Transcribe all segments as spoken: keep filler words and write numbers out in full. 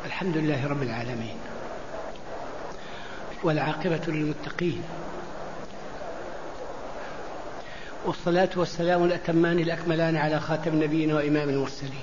الحمد لله رب العالمين، والعاقبة للمتقين، والصلاة والسلام الأتمان الأكملان على خاتم النبيين وإمام المرسلين،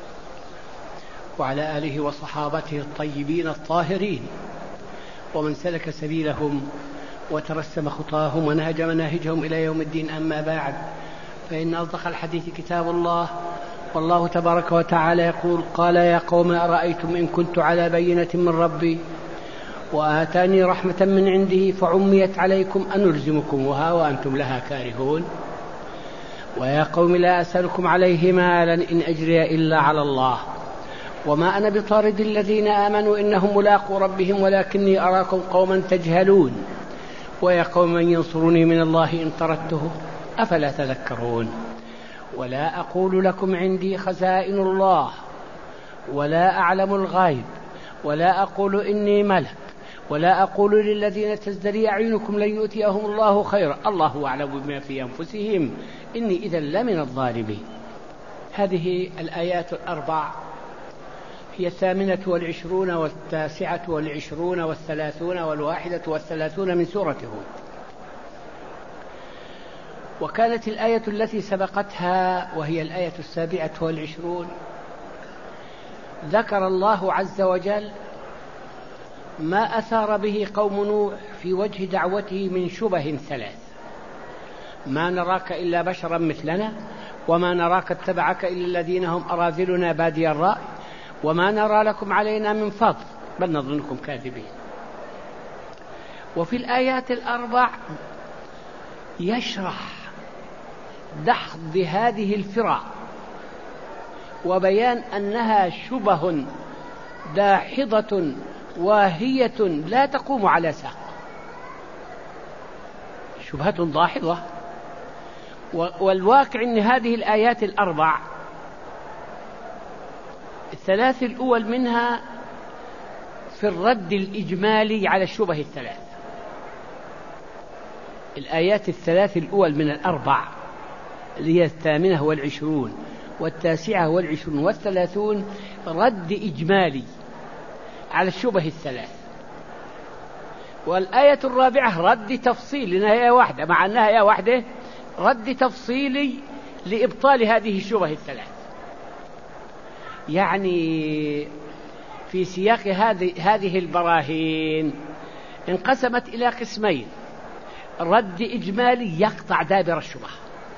وعلى آله وصحابته الطيبين الطاهرين، ومن سلك سبيلهم وترسم خطاهم ونهج مناهجهم إلى يوم الدين. أما بعد، فإن أصدق الحديث كتاب الله، والله تبارك وتعالى يقول: قال يا قوم أرأيتم إن كنت على بينة من ربي وآتاني رحمة من عنده فعميت عليكم أنلزمكموها وأنتم لها كارهون. ويا قوم لا أسألكم عليه مالا إن أجري إلا على الله وما أنا بطارد الذين آمنوا إنهم ملاقو ربهم ولكني أراكم قوما تجهلون. ويا قوم من ينصرني من الله إن طردته أفلا تذكرون. ولا أقول لكم عندي خزائن الله ولا أعلم الغيب ولا أقول إني ملك ولا أقول للذين تزدري أعينكم لن يؤتيهم الله خيرا الله أعلم بما في أنفسهم إني إذا لمن الظالمين. هذه الآيات الأربع هي الثامنة والعشرون والتاسعة والعشرون والثلاثون والواحدة والثلاثون من سورة هود. وكانت الآية التي سبقتها وهي الآية السابعة والعشرون ذكر الله عز وجل ما أثار به قوم نوح في وجه دعوته من شبه ثلاث: ما نراك إلا بشرا مثلنا وما نراك اتبعك إلا الذين هم أراذلنا بادي الرأي وما نرى لكم علينا من فضل بل نظنكم كاذبين. وفي الآيات الأربع يشرح دحض هذه الفرق وبيان أنها شبه داحضة واهية لا تقوم على ساق، شبهة ضاحضة. والواقع أن هذه الآيات الأربع الثلاث الأول منها في الرد الإجمالي على الشبه الثلاث. الآيات الثلاث الأول من الأربع اللي هي الثامنة والعشرون والتاسعة والعشرون والثلاثون رد إجمالي على الشبه الثلاث. والآية الرابعة رد تفصيل لنهاية واحدة، مع النهاية واحدة رد تفصيلي لإبطال هذه الشبه الثلاث. يعني في سياق هذه البراهين انقسمت إلى قسمين: رد إجمالي يقطع دابر الشبه،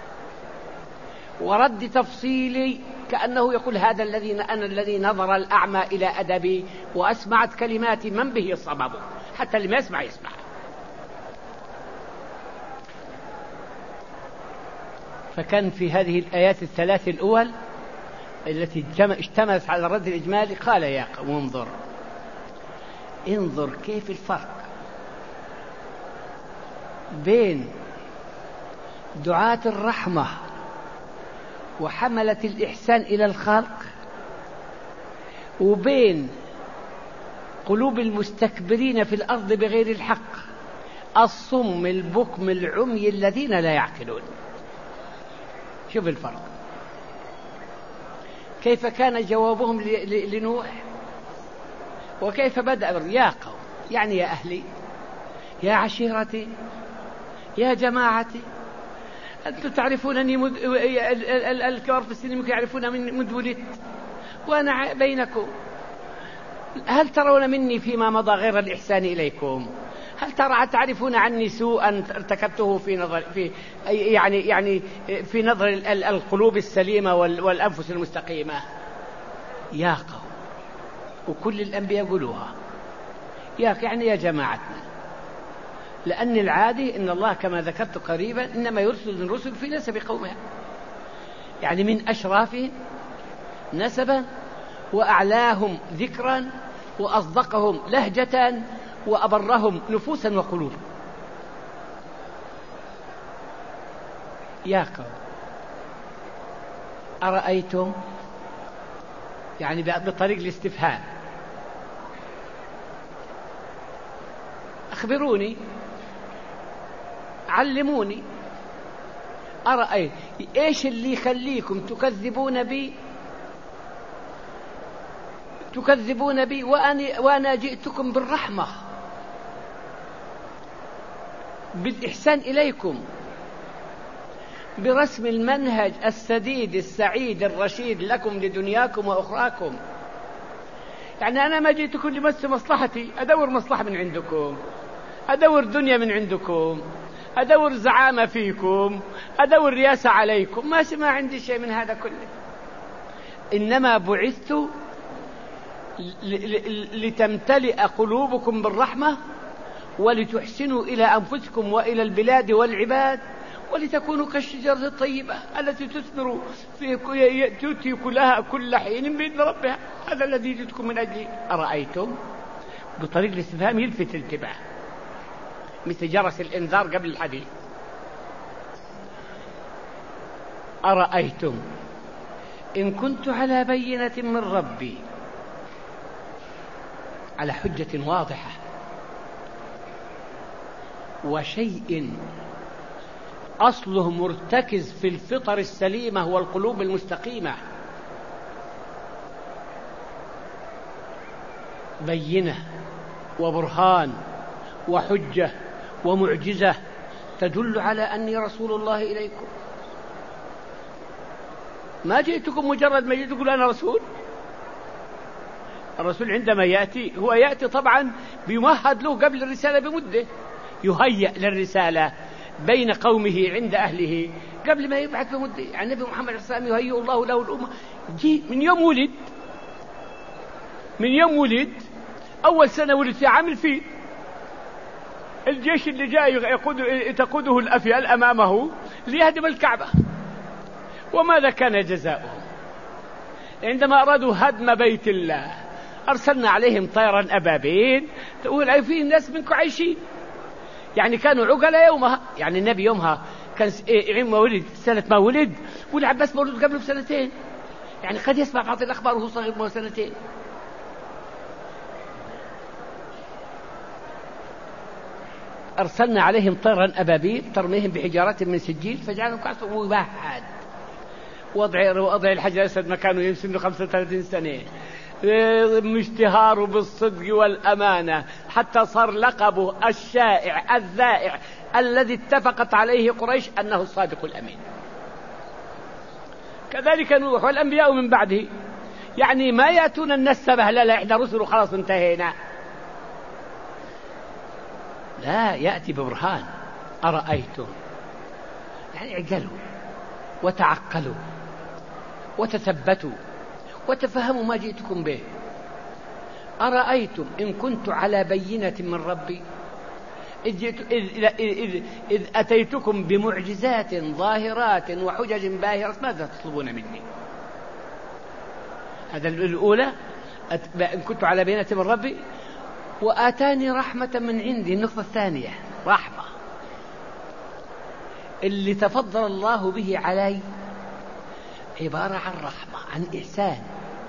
ورد تفصيلي كأنه يقول هذا الذي أنا الذي نظر الأعمى إلى أدبي وأسمعت كلمات من به الصبب حتى اللي ما يسمع يسمع. فكان في هذه الآيات الثلاث الأول التي اشتملت على الرد الإجمالي قال يا قوم انظر انظر كيف الفرق بين دعاة الرحمة وحملة الإحسان إلى الخلق وبين قلوب المستكبرين في الأرض بغير الحق الصم البكم العمي الذين لا يعقلون. شوف الفرق، كيف كان جوابهم لنوح وكيف بدأ: يا قوم، يعني يا أهلي، يا عشيرتي، يا جماعتي، أنتم تعرفونني مد... الكبار في السن ممكن يعرفون من منذ ولدت وأنا بينكم. هل ترون مني فيما مضى غير الإحسان إليكم؟ هل ترى تعرفون عني سوءا ارتكبته في نظر في يعني يعني في نظر القلوب السليمة والأنفس المستقيمة؟ يا قوم، وكل الأنبياء يقولوها يا يعني يا جماعتنا، لأن العادي إن الله كما ذكرت قريبا إنما يرسل الرسل في نسب قومها، يعني من أشرافهم نسبا وأعلاهم ذكرا وأصدقهم لهجة وأبرهم نفوسا وقلوبا. يا قوم أرأيتم، يعني بطريق الاستفهام، أخبروني، علموني، أرأيت إيش اللي يخليكم تكذبون بي تكذبون بي وأنا, وأنا جئتكم بالرحمة بالإحسان إليكم برسم المنهج السديد السعيد الرشيد لكم لدنياكم وأخراكم. يعني أنا ما جئتكم لمس مصلحتي، أدور مصلحة من عندكم، أدور دنيا من عندكم، أدور زعامة فيكم، أدور رياسة عليكم، ما ما عندي شيء من هذا كله. إنما بعثت لتمتلئ قلوبكم بالرحمة ولتحسنوا إلى أنفسكم وإلى البلاد والعباد ولتكونوا كالشجرة الطيبة التي تثمر في تؤتي كلها كل حين بإذن ربها. هذا الذي جئتكم من أجله. أرأيتم بطريق الاستفهام يلفت الانتباه مثل جرس الإنذار قبل الحديث. أرأيتم إن كنت على بينة من ربي، على حجة واضحة وشيء أصله مرتكز في الفطر السليمة والقلوب المستقيمة، بينة وبرهان وحجة ومعجزة تدل على أني رسول الله إليكم. ما جئتكم مجرد ما جئت تقول أنا رسول. الرسول عندما يأتي هو يأتي طبعا بيمهد له قبل الرسالة بمدة، يهيأ للرسالة بين قومه عند أهله قبل ما يبعث بمدة. يعني النبي محمد صلى الله عليه وسلم يهيئ الله له الأمة جي من يوم ولد، من يوم ولد أول سنة ولد في عام الفيل، الجيش اللي جاء يقود تقوده الأفيال أمامه ليهدم الكعبة. وماذا كان جزاؤهم عندما أرادوا هدم بيت الله؟ أرسلنا عليهم طيرا أبابيل تقول فيه الناس منكم عايشين. يعني كانوا عقلاء يومها. يعني النبي يومها كان ما ولد سنة ما ولد، والعباس مولود قبله بسنتين. يعني قد يسمع بعض الأخبار وهو صغير ما سنتين. أرسلنا عليهم طيرا أبابيل ترميهم بحجارات من سجيل فجعلهم كعصف مباحد. وضع وضع الحجر الأسود مكانه يمسن خمسة وثلاثين سنة، اشتهاره بالصدق والأمانة حتى صار لقبه الشائع الذائع الذي اتفقت عليه قريش أنه الصادق الأمين. كذلك نوح والأنبياء من بعده. يعني ما يأتون الناس سبه لا لا إحنا رسل وخلاص انتهينا، لا، يأتي ببرهان. أرأيتم، يعني اعقلوا وتعقلوا وتثبتوا وتفهموا ما جئتكم به. أرأيتم إن كنت على بينة من ربي إذ, إذ, إذ, إذ أتيتكم بمعجزات ظاهرات وحجج باهرات ماذا تطلبون مني؟ هذا الأولى إن كنت على بينة من ربي وآتاني رحمة من عندي. النقطة الثانية رحمة، اللي تفضل الله به علي عبارة عن رحمة، عن إحسان،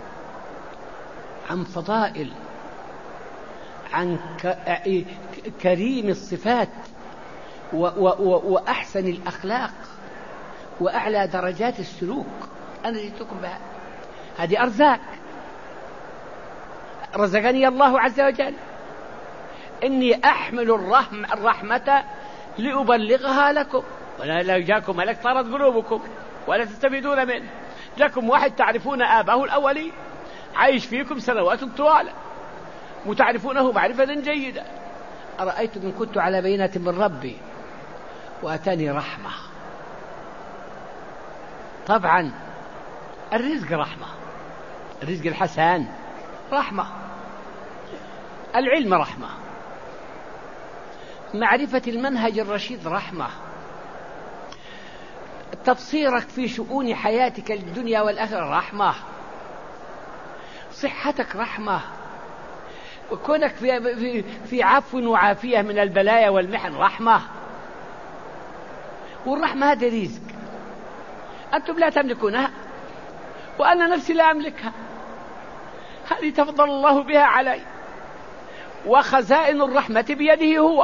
عن فضائل، عن كريم الصفات وأحسن الأخلاق وأعلى درجات السلوك. أنا جئتكم بها، هذه أرزاق رزقني الله عز وجل. إني أحمل الرحمة, الرحمة لأبلغها لكم، ولا جاكم ملك طارت قلوبكم ولا تستفيدون منه. لكم واحد تعرفون آباه الأولي عايش فيكم سنوات طوال وتعرفونه معرفة جيدة. أرأيتم إن كنت على بينة من ربي وأتاني رحمة. طبعا الرزق رحمة، الرزق الحسن رحمة، العلم رحمة، معرفة المنهج الرشيد رحمة، تبصيرك في شؤون حياتك الدنيا والآخرة رحمة، صحتك رحمة، وكونك في, في, في عفو وعافية من البلايا والمحن رحمة. والرحمة هذه رزق أنتم لا تملكونها وأنا نفسي لا أملكها، هذه تفضل الله بها علي، وخزائن الرحمة بيده هو.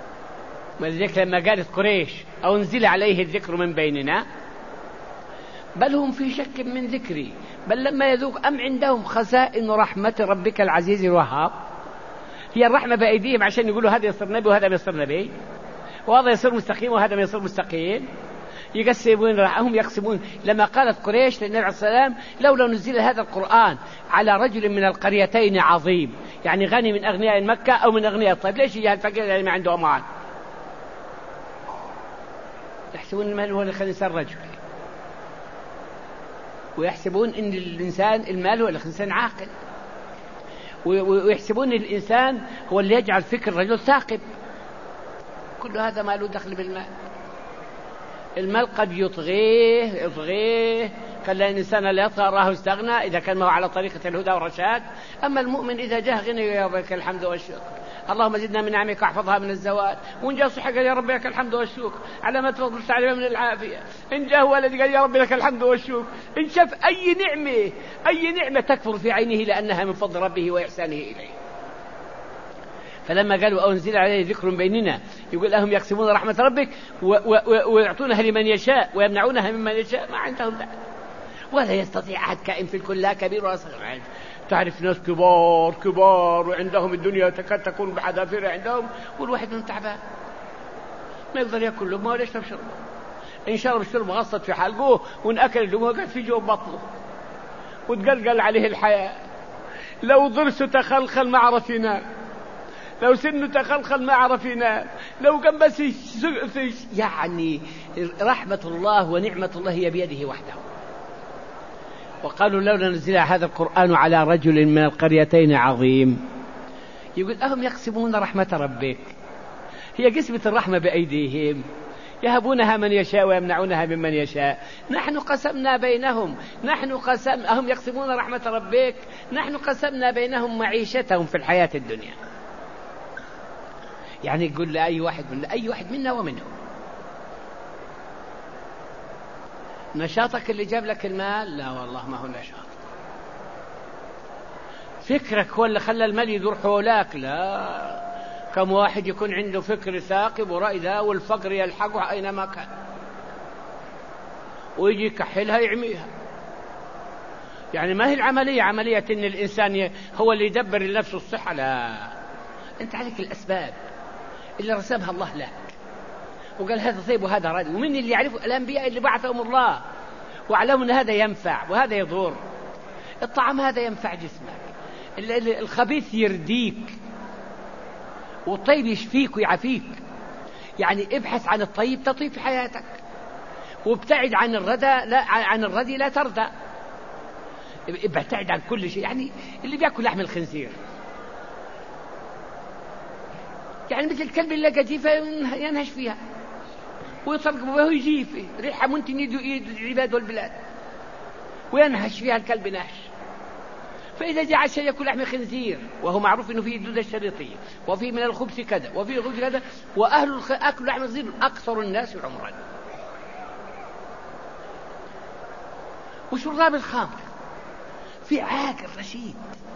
ولذلك لما قالت قريش أو انزل عليه الذكر من بيننا بل هم في شك من ذكري، بل لما يذوق أم عندهم خزائن رحمة ربك العزيز الوهاب. هي الرحمة بأيديهم عشان يقولوا هذا يصير نبي وهذا يصير نبي، وهذا يصير مستقيم وهذا ما يصير مستقيم. يقسمون، هم يقسمون. لما قالت قريش للنبي عليه السلام لولا نزل هذا القرآن على رجل من القريتين عظيم، يعني غني من أغنياء مكة أو من أغنياء الطيب، ليش يجي الفقير اللي ما عنده أموال؟ يحسبون المال هو اللي خلى الإنسان رجل، ويحسبون أن الإنسان المال هو اللي خلى الإنسان عاقل، ويحسبون أن الإنسان هو اللي يجعل فكر الرجل ثاقب. كل هذا ما له دخل بالمال. المال قد يطغيه يطغيه خلى الإنسان لا يطغى راه استغنى إذا كان ما على طريقة الهدى والرشاد. أما المؤمن إذا جاء غني يا ربك الحمد والشكر، اللهم زدنا من نعمك واحفظها من الزوال. وإن جاء صحة قال يا رب لك الحمد والشكر على ما تفضل تعلمها من العافية. إن جاء ولد قال يا رب لك الحمد والشكر. إن شاف أي نعمة أي نعمة تكفر في عينه لأنها من فضل ربه وإحسانه إليه. فلما قالوا أنزل عليه ذكر بيننا يقول لهم يقسمون رحمة ربك ويعطونها لمن يشاء ويمنعونها ممن يشاء، ما عندهم لا. ولا يستطيع أحد كائن في الكل لا كبير ولا صغير. تعرف ناس كبار كبار وعندهم الدنيا تكاد تكون بحذافيرها عندهم، والواحد منهم تعبان ما يقدر يأكل لقمة ولا يشرب شربه. إن شرب الشرب غصت في حلقه، وإن أكل اللقمة قد في جوب بطنه وتقلقل عليه الحياة. لو ضرس تخلخل ما عرف ينام، لو سنه تخلخل ما عرف ينام، لو كان بس يعني رحمة الله ونعمة الله هي بيده وحده. وقالوا لولا نزل هذا القرآن على رجل من القريتين عظيم. يقول أهم يقسمون رحمة ربك، هي قسمة الرحمة بأيديهم، يهبونها من يشاء ويمنعونها ممن يشاء. نحن قسمنا بينهم نحن قسم أهم يقسمون رحمة ربك نحن قسمنا بينهم معيشتهم في الحياة الدنيا. يعني يقول لأي واحد من أي واحد منا ومنهم نشاطك اللي جاب لك المال؟ لا والله ما هو نشاط. فكرك هو اللي خلى المال يدور حولك؟ لا. كم واحد يكون عنده فكر ثاقب ورأي ذا والفقر يلحقه أينما كان ويجي يكحلها يعميها. يعني ما هي العملية عملية إن الإنسان هو اللي يدبر لنفسه الصحة، لا. أنت عليك الأسباب اللي رسمها الله لك وقال هذا طيب وهذا رد. ومن اللي يعرفه؟ الأنبياء اللي بعثهم الله وعلموا أن هذا ينفع وهذا يضر. الطعام هذا ينفع جسمك، الخبيث يرديك، والطيب يشفيك ويعافيك. يعني ابحث عن الطيب تطيب في حياتك، وابتعد عن الردى لا عن الردي لا تردى. ابتعد عن كل شيء. يعني اللي بيأكل لحم الخنزير يعني مثل الكلب اللي قتيفة ينهش فيها ويطرق وهو يجيف ريحة منتن يد العباد والبلاد وينهش فيها الكلب نهش. فإذا جاء عشان يأكل لحم خنزير وهو معروف إنه فيه الدودة الشريطية وفيه من الخبز كذا وفيه الخبز كذا، وأهل أكل لحم خنزير أكثر الناس عمرا. وشراب الخمر في عاقل رشيد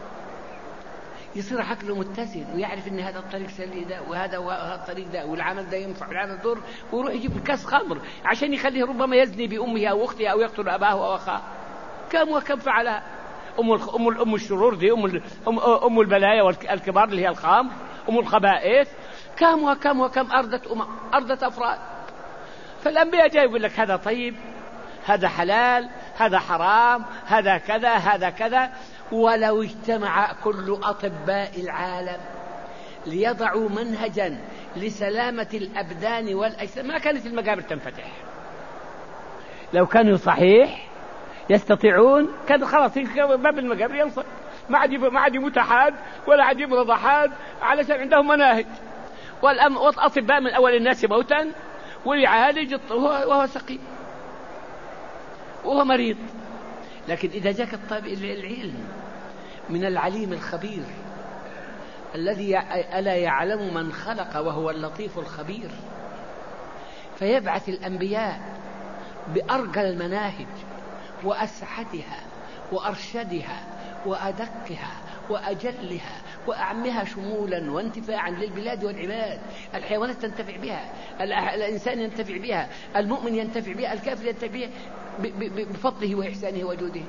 يصير عقله متزن ويعرف ان هذا الطريق سلي ده وهذا وهذا الطريق ده والعمل ده ينفع والعمل ضر، ويروح يجيب كاس خمر عشان يخليه ربما يزني بأمه أو أخته أو يقتل أباه أو أخاه. كم وكم فعلها أم أم الأم الشرور دي، أم أم أم البلايا والكبار اللي هي الخمر، أم الخبائث. كم وكم وكم أردت أم أردت أفراد. فالأنبياء جاي يقول لك هذا طيب هذا حلال هذا حرام هذا كذا هذا كذا. ولو اجتمع كل أطباء العالم ليضعوا منهجا لسلامة الأبدان والأجسام ما كانت المقابر تنفتح. لو كانوا صحيح يستطيعون كان خلاص باب المقابر ينصب، ما عاد ما عاد يموت أحد ولا عاد يمرض أحد علشان عندهم مناهج. والأطباء من أول الناس موتا ويعالج وهو سقيم وهو مريض. لكن إذا جاك الطبيب العلم من العليم الخبير الذي ألا يعلم من خلق وهو اللطيف الخبير، فيبعث الأنبياء بأرقى المناهج وأسعدها وأرشدها وأدقها وأجلها وأعمها شمولا وانتفاعا للبلاد والعباد. الحيوانات تنتفع بها، الإنسان ينتفع بها، المؤمن ينتفع بها، الكافر ينتفع بها. بفضله وإحسانه وجوده.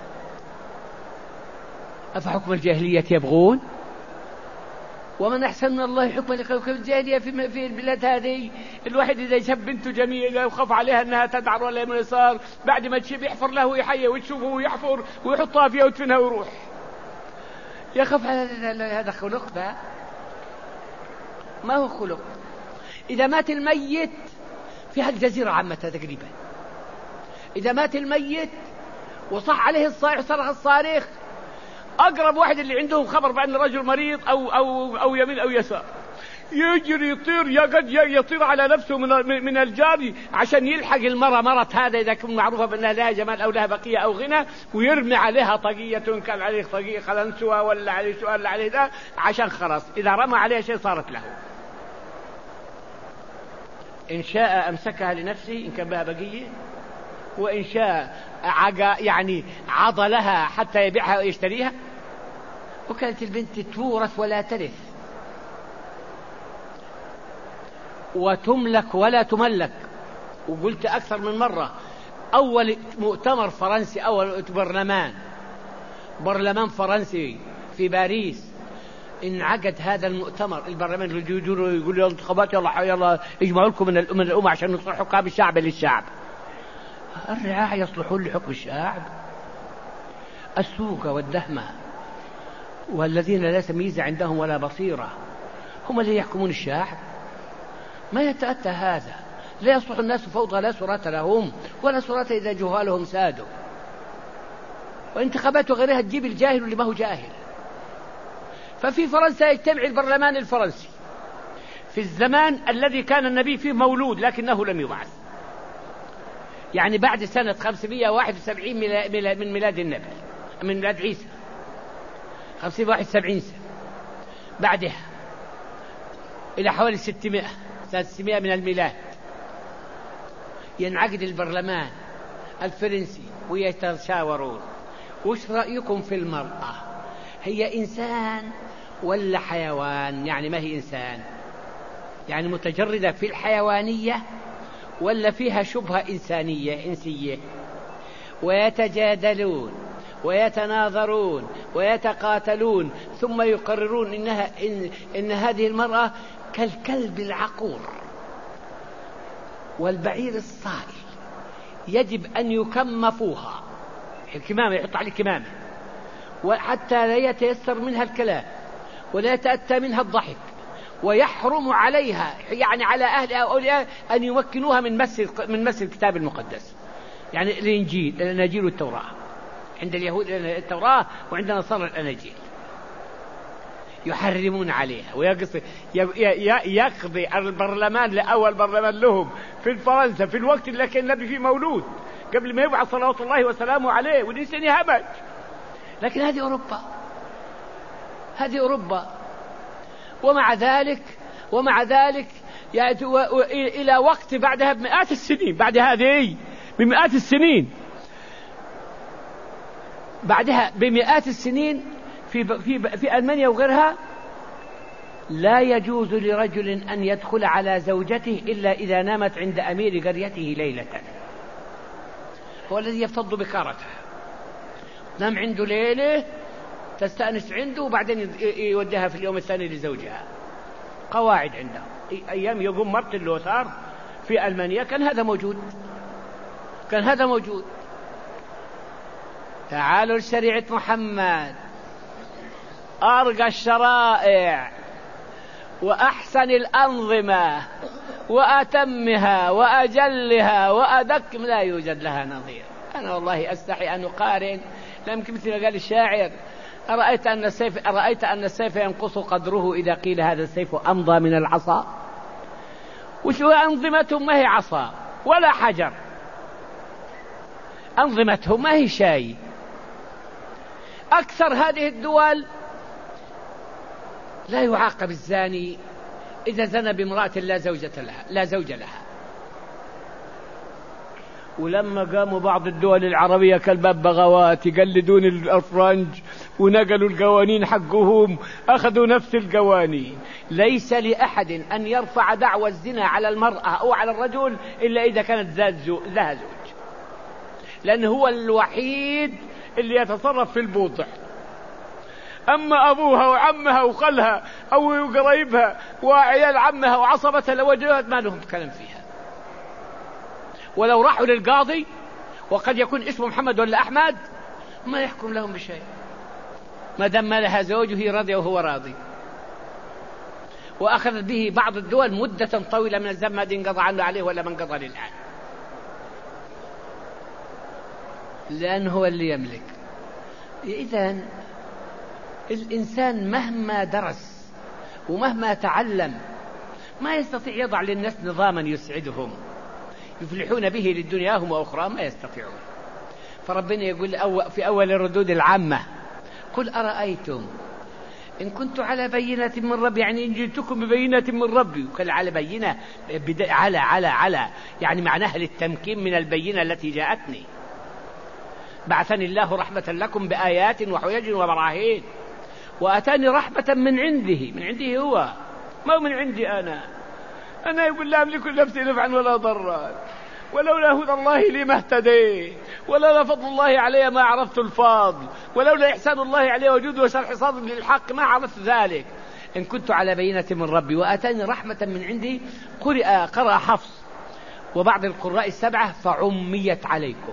أفحكم الجاهلية يبغون ومن أحسن من الله حكما لقوم الجاهلية في في البلاد هذه. الواحد إذا شاف بنته جميلة وخاف عليها أنها تدعر ولا من يسار، بعد ما تشيب يحفر له ويحيى وتشوفه ويحفر ويحطها فيها وتفنها ويروح. يخاف على هذا خلق؟ ده ما هو خلق. إذا مات الميت في هالجزيرة عامة تقريبا، إذا مات الميت وصح عليه الصائح صرخ الصارخ، أقرب واحد اللي عندهم خبر بأن الرجل مريض أو أو أو يمين أو يسار يجري يطير، يقد يطير على نفسه من من الجار عشان يلحق المرة مرة هذا إذا كان معروفة بأنها لها جمال أو لها بقية أو غنى، ويرمي عليها طاقية كان عليه طاقية خلنسوها ولا عليه سؤال ولا عليه ده، عشان خلاص إذا رمى عليها شيء صارت له. إن شاء أمسكها لنفسه إن كان بها بقية، وإن شاء عقا يعني عضلها حتى يبيعها ويشتريها. وكانت البنت تورث ولا ترث وتملك ولا تملك. وقلت أكثر من مرة، أول مؤتمر فرنسي، أول برلمان برلمان فرنسي في باريس، انعقد هذا المؤتمر البرلمان يقولوا يقول يلا انتخابات يلا يلا اجمعوا لكم من الأمم الأمة عشان نصلح حكام الشعب للشعب. الرعاع يصلحون لحكم الشعب؟ السوق والدهمة والذين لا تمييز عندهم ولا بصيرة هم اللي يحكمون الشعب؟ ما يتأتى هذا. لا يصلح الناس فوضى، لا سرات لهم ولا سرات إذا جهالهم سادوا. وانتخابات وغيرها تجيب الجاهل اللي ما هو جاهل. ففي فرنسا يجتمع البرلمان الفرنسي في الزمان الذي كان النبي فيه مولود لكنه لم يبعث، يعني بعد سنة خمسمائة وواحد وسبعين من ميلاد النبي، من ميلاد عيسى، خمسمائة وواحد وسبعين سنة بعدها إلى حوالي ستمائة ستمائة من الميلاد. ينعقد البرلمان الفرنسي ويتشاورون وش رأيكم في المرأة؟ هي إنسان ولا حيوان؟ يعني ما هي إنسان، يعني متجردة في الحيوانية ولا فيها شبهة إنسانية إنسية؟ ويتجادلون ويتناظرون ويتقاتلون ثم يقررون إنها إن, إن هذه المرأة كالكلب العقور والبعير الصائل يجب أن يكم فوها، الكمامة يحط عليه كمامة، وحتى لا يتيسر منها الكلام ولا يتأتى منها الضحك، ويحرم عليها يعني على أهلها وأولياء أن يمكنوها من مس من مس الكتاب المقدس، يعني الإنجيل الأناجيل والتوراة. عند اليهود التوراة وعند النصارى الأناجيل يحرمون عليها. ويقضي يقضي البرلمان لأول برلمان لهم في فرنسا في الوقت اللي كان النبي فيه مولود قبل ما يبعث صلوات الله وسلامه عليه، والإنسان يهمج. لكن هذه أوروبا، هذه أوروبا. ومع ذلك ومع ذلك إلى وقت بعدها بمئات السنين، بعد هذه بمئات السنين بعدها بمئات السنين في في في ألمانيا وغيرها لا يجوز لرجل أن يدخل على زوجته إلا إذا نامت عند أمير قريته ليلة، هو الذي يفتض بكارته، نام عنده ليلة تستأنس عنده وبعدين يوديها في اليوم الثاني لزوجها. قواعد عنده. أيام يقوم مارتن لوثار في ألمانيا كان هذا موجود، كان هذا موجود. تعالوا لشريعة محمد، أرقى الشرائع وأحسن الأنظمة وأتمها وأجلها وأدق، لا يوجد لها نظير. أنا والله أستحي أن أقارن، لم مثل قال الشاعر: أرأيت أن السيف أرأيت أن السيف ينقص قدره إذا قيل هذا السيف أمضى من العصا. وشو أنظمتهم؟ ما هي عصا ولا حجر، أنظمتهم ما هي شيء. أكثر هذه الدول لا يعاقب الزاني إذا زنى بامرأة لا زوجة لها لا زوج لها. ولما قاموا بعض الدول العربية كالببغاوات يقلدون الأفرنج ونقلوا القوانين حقهم، أخذوا نفس القوانين. ليس لأحد أن يرفع دعوى الزنا على المرأة أو على الرجل إلا إذا كانت ذات زوج لها زوج. لأنه هو الوحيد اللي يتصرف في البوضع. أما أبوها وعمها وخلها أو قرايبها وعيال عمها وعصبتها لوجهت ما لهم كلام فيها. ولو راحوا للقاضي وقد يكون اسمه محمد ولا أحمد ما يحكم لهم بشيء ما دام لها زوجه راضي وهو راضي. وأخذت به بعض الدول مدة طويلة من الزمن ما انقضى عنه عليه ولا من قضى للآن، لأنه هو اللي يملك. إذن الإنسان مهما درس ومهما تعلم ما يستطيع يضع للناس نظاما يسعدهم يفلحون به للدنياهم وأخرى، ما يستطيعون. فربنا يقول في أول الردود العامة: قل أرأيتم إن كنت على بينة من ربي، يعني إن جئتكم ببينة من ربي. وقال على بينة على على على يعني معناها للتمكين من البينة التي جاءتني. بعثني الله رحمة لكم بآيات وحجج وبراهين، وأتاني رحمة من عنده، من عنده هو ما من عندي أنا. أنا يقول لا أملك لنفسي نفعا ولا ضرا، ولولا هدى الله لي ما اهتديت، ولولا فضل الله علي ما عرفت الفضل، ولولا إحسان الله علي وجوده وشرح صدر للحق ما عرفت ذلك. إن كنت على بينة من ربي وأتاني رحمة من عندي. قرأ قرأ حفص وبعض القراء السبعة فعميت عليكم،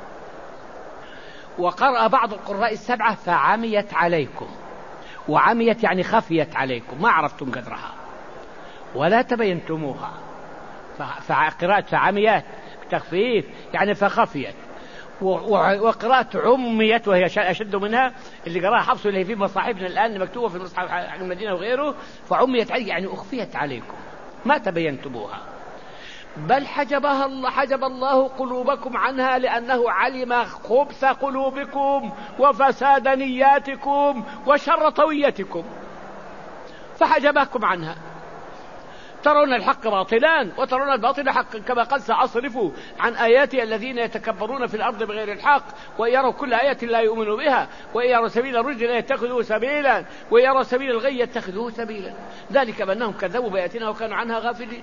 وقرأ بعض القراء السبعة فعميت عليكم. وعميت يعني خفيت عليكم ما عرفتم قدرها ولا تبينتموها. فقراءة فعميت تخفيف يعني فخفيت. وقراءة عميت وهي أشد منها اللي قراها حفص اللي في مصاحبنا الآن مكتوبة في المصحف حق المدينة وغيره. فعميت يعني أخفيت عليكم ما تبينتموها. بل حجبها الله حجب الله قلوبكم عنها لأنه علم خبث قلوبكم وفساد نياتكم وشر طويتكم فحجبكم عنها. ترون الحق باطلا وترون الباطل حقا، كما قال: سأصرف عن آياتي الذين يتكبرون في الأرض بغير الحق وإن يروا كل آية لا يؤمنوا بها وإن يروا سبيل الرشد لا يتخذوه سبيلا وإن يروا سبيل الغي يتخذوه سبيلا ذلك بأنهم كذبوا بآياتنا وكانوا عنها غافلين.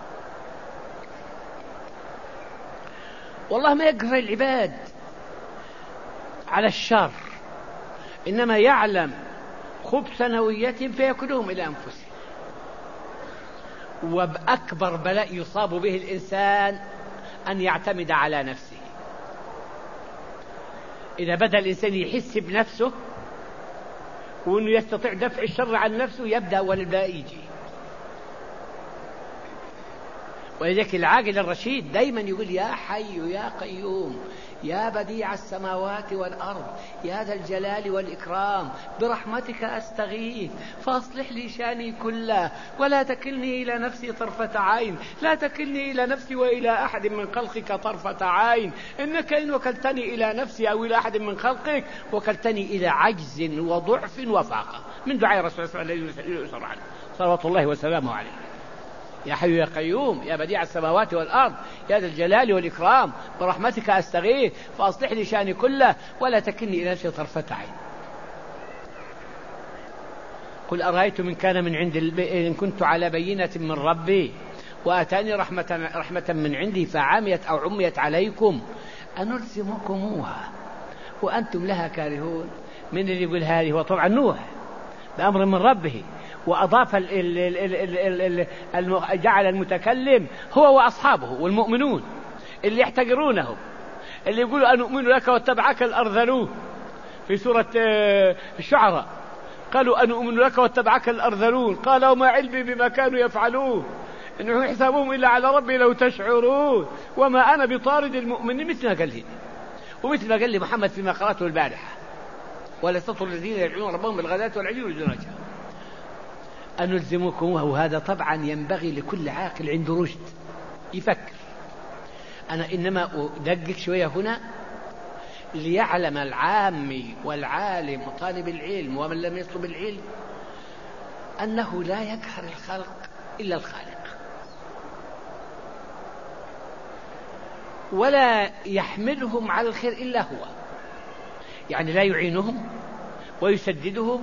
والله ما يقهر العباد على الشر، إنما يعلم خبث نويتهم فيأكلهم إلى أنفسهم. وبأكبر بلاء يصاب به الإنسان أن يعتمد على نفسه. إذا بدأ الإنسان يحس بنفسه وأنه يستطيع دفع الشر عن نفسه يبدأ والبلاء يجي. ولذلك العاقل الرشيد دايما يقول: يا حي يا قيوم يا بديع السماوات والأرض يا ذا الجلال والإكرام برحمتك أستغيث فأصلح لي شاني كله ولا تكلني إلى نفسي طرفة عين، لا تكلني إلى نفسي وإلى أحد من خلقك طرفة عين، إنك إن وكلتني إلى نفسي أو إلى أحد من خلقك وكلتني إلى عجز وضعف وفاقة. من دعاء رسول الله صلى الله عليه وسلم صلوات الله وسلامه عليه: يا حي يا قيوم يا بديع السماوات والأرض يا ذا الجلال والإكرام برحمتك أستغيث فأصلح لي شأني كله ولا تكلني إلى نفسي طرفة عين. قل أرأيتم إن كان من عند الب... إن كنت على بينة من ربي وأتاني رحمة, رحمة من عندي فعميت أو عميت عليكم أنلزمكموها وأنتم لها كارهون. من اللي يقول هذه؟ هو طبعا نوح بأمر من ربه، وأضاف ال ال ال ال ال جعل المتكلم هو وأصحابه والمؤمنون اللي يحتقرونهم، اللي يقولوا أنؤمن لك واتبعك الأرذلون في سورة الشعراء. قالوا أنؤمن لك واتبعك الأرذلون قال وما علمي بما كانوا يفعلون إنه حسابهم إلا على ربي لو تشعرون وما أنا بطارد المؤمنين، مثل ما قال لي ومثل ما قال لي محمد فيما قرأته البارحة: ولا تطروا الذين يدعون ربهم بالغداة والعشي يريدون وجهه. أنلزمكموها. وهذا طبعا ينبغي لكل عاقل عنده رشد يفكر. أنا إنما أدقق شوية هنا ليعلم العامي والعالم وطالب العلم ومن لم يطلب العلم أنه لا يقهر الخلق إلا الخالق، ولا يحملهم على الخير إلا هو. يعني لا يعينهم ويسددهم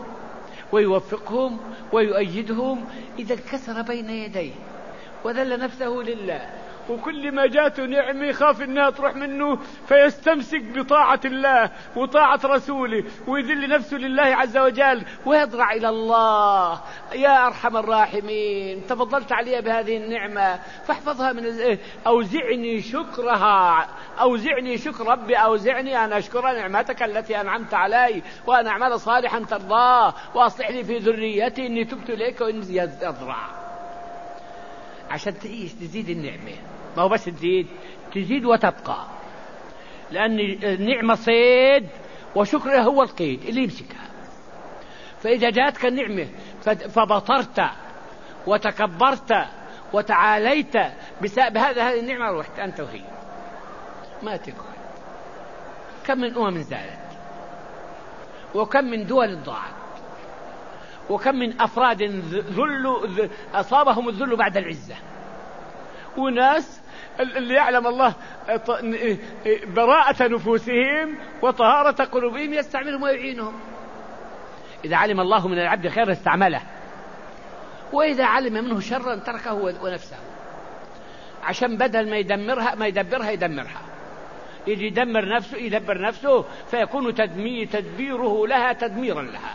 ويوفقهم ويؤيدهم إذا انكسر بين يديه وذل نفسه لله وكل ما جاته نعمة يخاف انها تروح منه، فيستمسك بطاعة الله وطاعة رسوله ويذل نفسه لله عز وجل ويضرع الى الله. يا ارحم الراحمين، تفضلت علي بهذه النعمة فاحفظها من اوزعني شكرها، اوزعني شكر ربي، اوزعني ان اشكر نعمتك التي انعمت علي وان اعمل صالحا ترضاه واصلح لي في ذريتي اني تبت اليك واني اضرع. عشان تعيش تزيد النعمة، ما هو بس تزيد، تزيد وتبقى، لأن النعمة صيد وشكرها هو القيد اللي يمسكها. فإذا جاءتك النعمة فبطرت وتكبرت وتعاليت بسبب هذه النعمة، روحت أنت وهي ما تقعد. كم من أمم زالت، وكم من دول ضاعت، وكم من أفراد ذل أصابهم الذل بعد العزة، وناس اللي يعلم الله براءة نفوسهم وطهارة قلوبهم يستعملهم ويعينهم. إذا علم الله من العبد خيرا استعمله، وإذا علم منه شرا تركه ونفسه، عشان بدل ما يدمرها ما يدبرها يدمرها، يجي يدمر نفسه يدبر نفسه فيكون تدمير تدبيره لها تدميرا لها.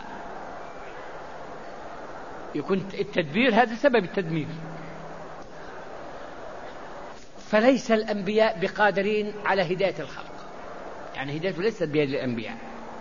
يكون التدبير هذا سبب التدمير. فليس الأنبياء بقادرين على هداية الخلق، يعني هدايته ليست بيد الأنبياء.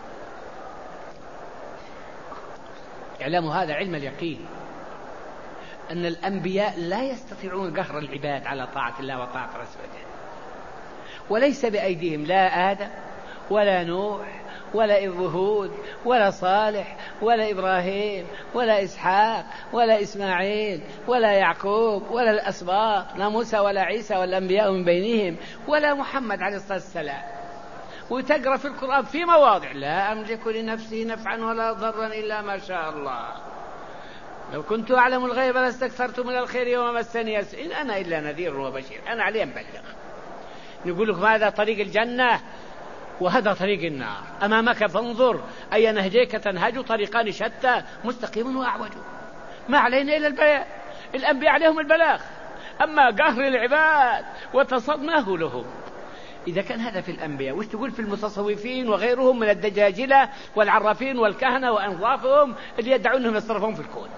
اعلموا هذا علم اليقين، أن الأنبياء لا يستطيعون قهر العباد على طاعة الله وطاعة رسوله، وليس بأيديهم لا آدم ولا نوح ولا هود ولا صالح ولا إبراهيم ولا إسحاق ولا إسماعيل ولا يعقوب ولا الأسباط، لا موسى ولا عيسى والأنبياء من بينهم ولا محمد عليه الصلاة والسلام. وتقرأ في القرآن في مواضع: لا أملك لنفسي نفعا ولا ضرا إلا ما شاء الله، لو كنت أعلم الغيب لاستكثرت من الخير وما مسني إن أنا إلا نذير وبشير، أنا علي أبلغ. نقول لكم هذا طريق الجنة وهذا طريق النار، أمامك فانظر أي نهجيك تنهج، طريقان شتى مستقيم وأعوج، ما علينا إلا البيان. الأنبياء عليهم البلاغ، أما قهر العباد وتصدماه لهم. إذا كان هذا في الأنبياء، وش تقول في المتصوفين وغيرهم من الدجاجلة والعرافين والكهنة وأنظافهم اللي يدعون أنهم يصرفون في الكون،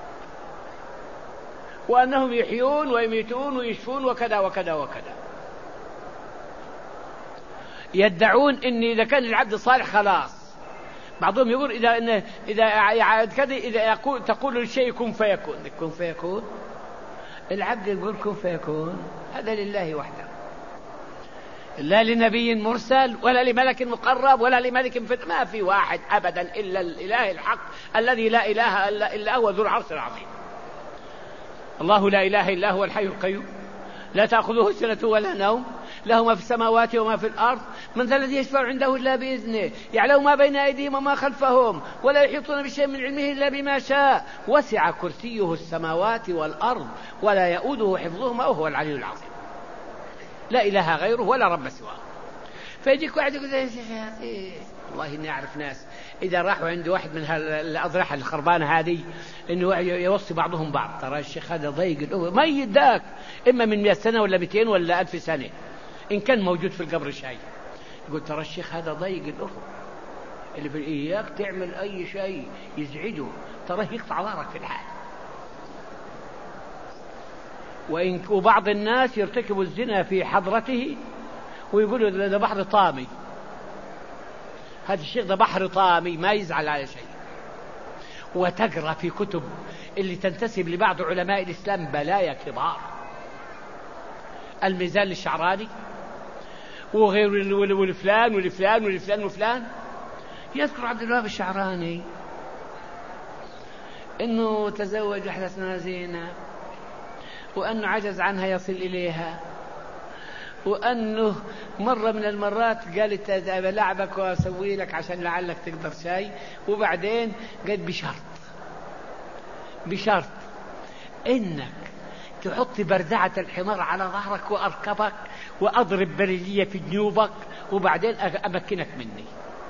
وأنهم يحيون ويميتون ويشفون وكذا وكذا وكذا. يدعون إن إذا كان العبد صالح خلاص. بعضهم يقول إذا إن إذا كذا إذا يقول تقول الشيء كن فيكون، كن فيكون. العبد يقول كن فيكون، هذا لله وحده، لا لنبي مرسل ولا لملك مقرب ولا لملك فتح، ما في واحد أبدا إلا الإله الحق الذي لا إله إلا هو ذو العرش العظيم. الله لا إله إلا هو الحي القيوم لا تأخذه سنة ولا نوم، له ما في السماوات وما في الأرض، من ذا الذي يشفع عنده إلا بإذنه، يعلم ما بين أيديهم وما خلفهم ولا يحيطون بشيء من علمه إلا بما شاء، وسع كرسيه السماوات والأرض ولا يؤوده حفظهما وهو العلي العظيم. لا إله غيره ولا رب سواه. فيجيك واحد يقول يا شيخ إيه؟ والله إني أعرف ناس إذا راحوا عند واحد من الأضرحة الخربانة هذه إنه يوصي بعضهم بعض: ترى الشيخ هذا ضيق الأمور، ما يداك إما من مئة سنة ولا مئتين ولا ألف سنة إن كان موجود في القبر شيء. يقول ترى الشيخ هذا ضيق الأفق، اللي في إياك تعمل أي شيء يزعجه ترى يقطع ظهرك في الحال. وإن وبعض الناس يرتكب الزنا في حضرته ويقولوا ده بحر طامي، هذا الشيخ ده بحر طامي ما يزعل على شيء. وتقرأ في كتب اللي تنتسب لبعض علماء الإسلام بلايا كبار، الميزان للشعراني وغير والفلان والفلان والفلان وفلان. يذكر عبد الوهاب الشعراني إنه تزوج واحدة اسمها زينة، وأنه عجز عنها يصل إليها، وأنه مرة من المرات قالت بلعبك وأسوي لك عشان لعلك تقدر شيء، وبعدين قالت بشرط بشرط إنك تحط بردعة الحمار على ظهرك وأركبك وأضرب بريلية في جنوبك وبعدين أمكنك مني.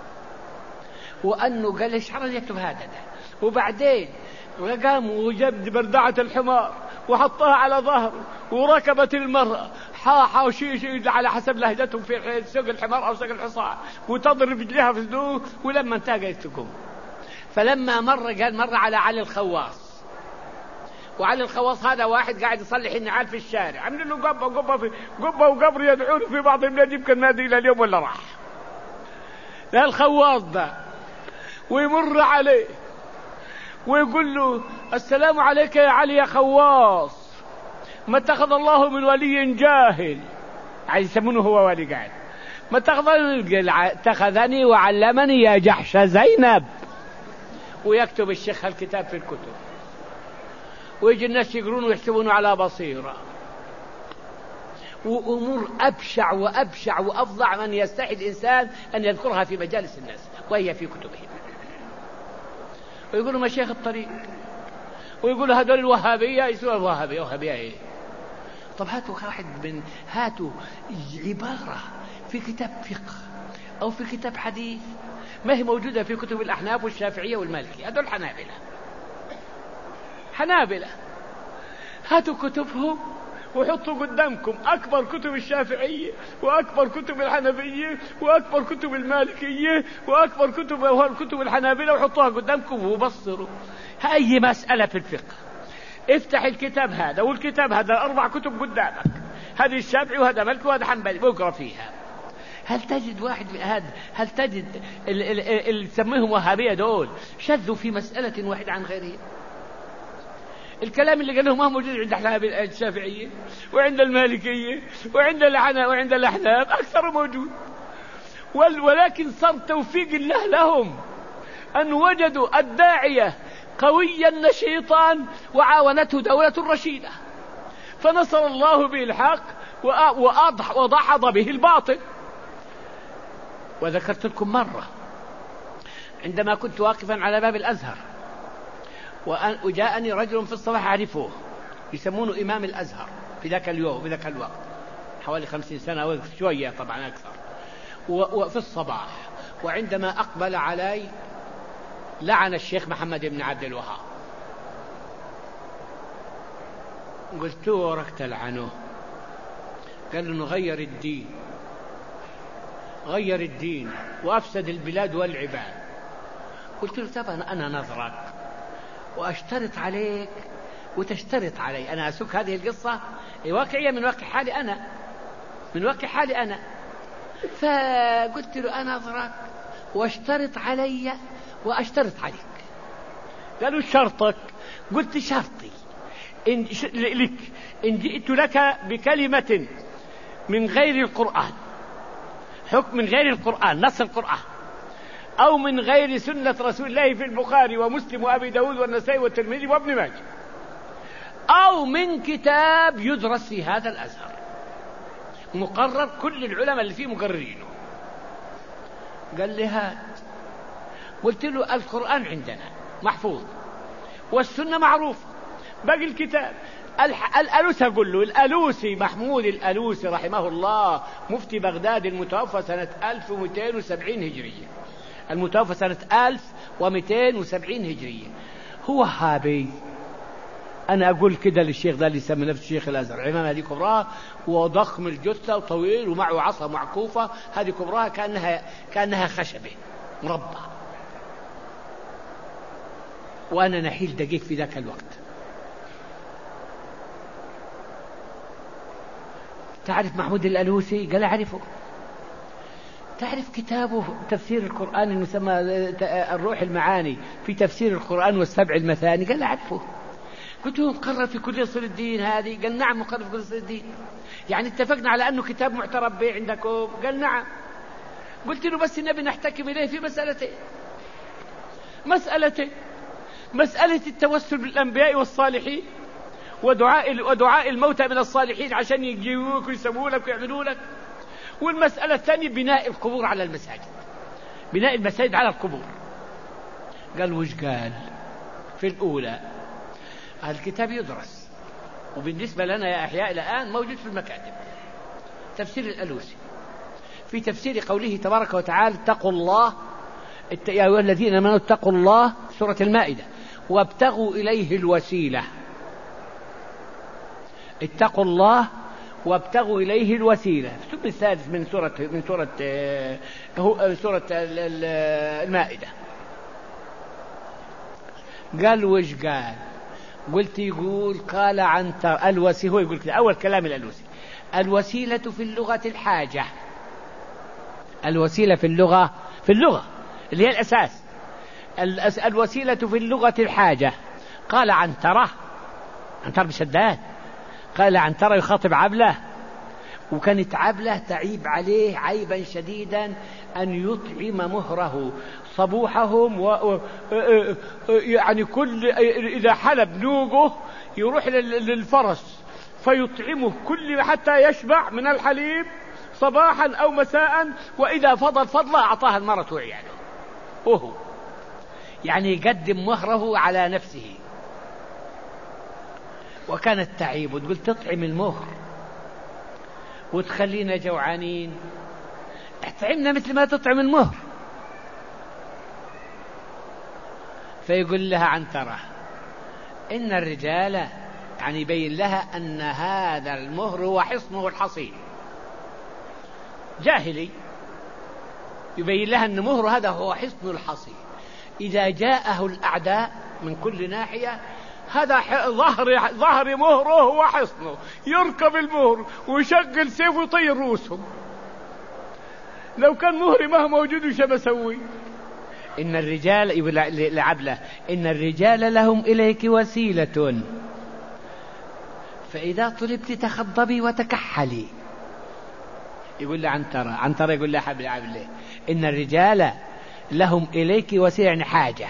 وأنه قال ليش حرج يكتب هذا ده. وبعدين قام وجاب بردعة الحمار وحطها على ظهره وركبت المرأة حاحة وشي شي على حسب لهجتهم في سوق الحمار أو سوق الحصان، وتضرب رجلها في صدوق، ولما انتهى قالت تقوم. فلما مر قال مر على علي الخواص، وعلي الخواص هذا واحد قاعد يصلح النعال في الشارع، عمل له قبة وقبة في قبة وقبر يدعون في بعض البلاد، يمكن نادي إلى اليوم ولا راح. لا الخواص ده ويمر عليه ويقول له السلام عليك يا علي يا خواص، ما اتخذ الله من ولي جاهل، عايز يسمونه هو ولي قاعد، ما اتخذني وعلمني يا جحش زينب. ويكتب الشيخ هالكتاب في الكتب، ويجي الناس يقرون ويحسبونه على بصيرة. وأمور أبشع وأبشع وأفظع من يستحي الإنسان أن يذكرها في مجالس الناس وهي في كتبهم. ويقولوا مشايخ الطريق، ويقولوا هذول الوهابية، يسوى الوهابية. وهابية إيه؟ طب هاتوا واحد من هاتوا عبارة في كتاب فقه أو في كتاب حديث ما هي موجودة في كتب الأحناف والشافعية والمالكية، هذول حنابلة. حنابلة هاتوا كتبهم وحطوا قدامكم أكبر كتب الشافعية وأكبر كتب الحنفية وأكبر كتب المالكية وأكبر كتب كتب الحنابلة، وحطوها قدامكم وبصروا أي مسألة في الفقه. افتح الكتاب هذا والكتاب هذا، أربع كتب قدامك، هذه الشافعي وهذا مالكي وهذا حنبلي، واقرأ فيها. هل تجد واحد هذا؟ هل تجد اللي تسميهم وهابية دول شذوا في مسألة واحدة عن غيرهم؟ الكلام اللي قالوه ما موجود عند الشافعية وعند المالكية وعند الحنابلة وعند الأحناف، أكثر موجود. ولكن صار توفيق الله لهم أن وجدوا الداعية قويا نشيطا وعاونته دولة رشيدة، فنصر الله به الحق وضحض به الباطل. وذكرت لكم مرة عندما كنت واقفا على باب الأزهر وجاءني رجل في الصباح أعرفه، يسمونه إمام الأزهر في ذاك اليوم في ذاك الوقت، حوالي خمسين سنة وشوية طبعا أكثر، وفي الصباح. وعندما أقبل علي لعن الشيخ محمد بن عبد الوهاب. قلت له ورك تلعنه؟ قال له غير الدين، غير الدين وأفسد البلاد والعباد. قلت له طبعا أنا نظرك وأشترط عليك وتشترط علي، أنا أسوك هذه القصة واقعية من واقع حالي أنا، من واقع حالي أنا. فقلت له أنا نظرك واشترط علي وأشترط عليك. قالوا شرطك؟ قلت شرطي إن لك إن جئت لك بكلمة من غير القرآن، حكم من غير القرآن، نص القرآن، أو من غير سنة رسول الله في البخاري ومسلم وأبي داود والنسائي والترمذي وابن ماجه، أو من كتاب يدرس في هذا الأزهر مقرر كل العلماء اللي فيه مقررينه. قال لي هات. قلت له القرآن عندنا محفوظ والسنة معروفة، باقي الكتاب. الألوسي أقول له الألوسي محمود الألوسي رحمه الله مفتي بغداد المتوفى سنة ألف ومئتين وسبعين هجرية، المتوفى سنة ألف ومئتين وسبعين هجرية، هو وهابي. أنا أقول كده للشيخ ده اللي يسمي نفسه شيخ الأزهر، عمامة هذه كبراه وضخم الجثة وطويل ومعه عصا معكوفة، هذه كبراه كأنها كأنها خشبة مربع، وأنا نحيل دقيق في ذاك الوقت. تعرف محمود الألوسي؟ قال أعرفه. تعرف كتابه تفسير القرآن المسمى الروح المعاني في تفسير القرآن والسبع المثاني؟ قال أعرفه. قلت له مقرر في كلية أصول الدين هذه؟ قال نعم مقرر في كلية أصول الدين. يعني اتفقنا على أنه كتاب معترف به عندكم؟ قال نعم. قلت له بس النبي نحتكم إليه في مسألتين، مسألتين مسألة التوسل بالأنبياء والصالحين ودعاء ودعاء الموتى من الصالحين عشان يجيوك ويسووا لك ويعملوا لك، والمسألة الثانية بناء القبور على المساجد، بناء المساجد على القبور. قال وش قال؟ في الأولى الكتاب يدرس، وبالنسبة لنا يا أحياء الآن موجود في المكاتب، تفسير الألوسي في تفسير قوله تبارك وتعالى اتقوا الله يا أيها الذين آمنوا اتقوا الله، سورة المائدة، وابتغوا إليه الوسيلة. اتقوا الله وابتغوا إليه الوسيلة. السبب السادس من سورة من سورة هو سورة المائدة. قال وش قال؟ قلت يقول قال عنتر الوسيلة، هو يقول كده أول كلام الألوسي: الوسيلة في اللغة الحاجة. الوسيلة في اللغة في اللغة اللي هي الأساس. الوسيلة في اللغة الحاجة. قال عنترة، عنتر بشداد، قال عنترة يخاطب عبله، وكانت عبله تعيب عليه عيبا شديدا أن يطعم مهره صبوحهم و... يعني كل إذا حلب نوقه يروح للفرس فيطعمه كل حتى يشبع من الحليب صباحا أو مساء، وإذا فضل فضله أعطاها المرة وعياله. وهو يعني يقدم مهره على نفسه. وكانت تعيب وتقول تطعم المهر وتخلينا جوعانين، اطعمنا مثل ما تطعم المهر. فيقول لها عنترة إن الرجال، يعني يبين لها أن هذا المهر هو حصنه الحصين، جاهلي يبين لها أن مهر هذا هو حصن الحصين، إذا جاءه الأعداء من كل ناحية هذا ظهر ظهر مهره هو حصنه، يركب المهر ويشغل سيف ويطير رؤوسهم. لو كان مهري ما هو موجود وش بسوي؟ إن الرجال يقول لعبله إن الرجال لهم إليك وسيلة، فإذا طلبت تخضبي وتكحلي. يقول لعنترة، عنترة يقول لها حبل عبله إن الرجال لهم إليك وسيلة، يعني حاجة،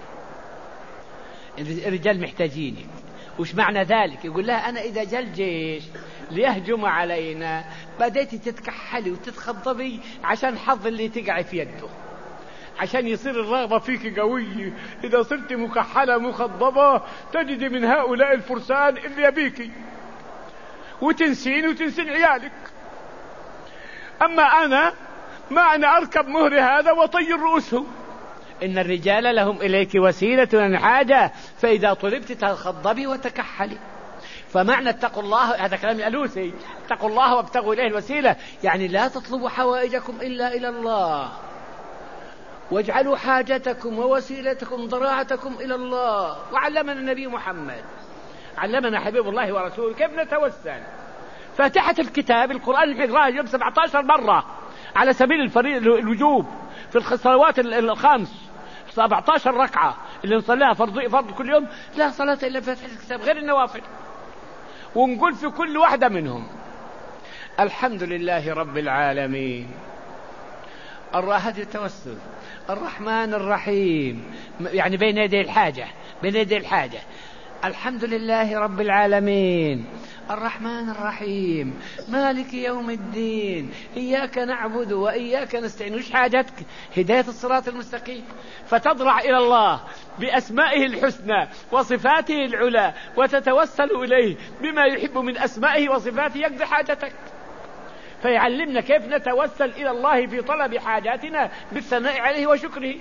الرجال محتاجينك. وش معنى ذلك؟ يقول لها أنا إذا جاء الجيش ليهجم علينا بديت تتكحلي وتتخضبي عشان حظ اللي تقع في يده، عشان يصير الرغبة فيك قوية. إذا صرت مكحلة مخضبة تجد من هؤلاء الفرسان اللي يبيك وتنسين وتنسين عيالك. أما أنا ما أنا أركب مهري هذا وطير رؤوسهم. إن الرجال لهم إليك وسيلة عن حاجة، فإذا طلبت تخضبي وتكحلي. فمعنى اتقوا الله، هذا كلام الألوسي، اتقوا الله وابتغوا إليه الوسيلة، يعني لا تطلبوا حوائجكم إلا إلى الله، واجعلوا حاجتكم ووسيلتكم ضراعتكم إلى الله. وعلمنا النبي محمد، علمنا حبيب الله ورسوله كيف نتوسل. فاتحة الكتاب القرآن اللي نقراه اليوم سبعة عشر مرة على سبيل الفريض الوجوب في الصلوات الخمس، سبعة عشر ركعة اللي نصليها فرض فرض كل يوم، لا صلاة إلا بفتح الكتاب غير النوافل. ونقول في كل واحدة منهم الحمد لله رب العالمين، هذا التوسل، الرحمن الرحيم، يعني بين يدي الحاجة، بين يدي الحاجة، الحمد لله رب العالمين الرحمن الرحيم مالك يوم الدين إياك نعبد وإياك نستعين. وش حاجتك؟ هداية الصراط المستقيم. فتضرع إلى الله بأسمائه الحسنى وصفاته العلى وتتوسل إليه بما يحب من أسمائه وصفاته يقضي حاجتك. فيعلمنا كيف نتوسل إلى الله في طلب حاجاتنا بالثناء عليه وشكره،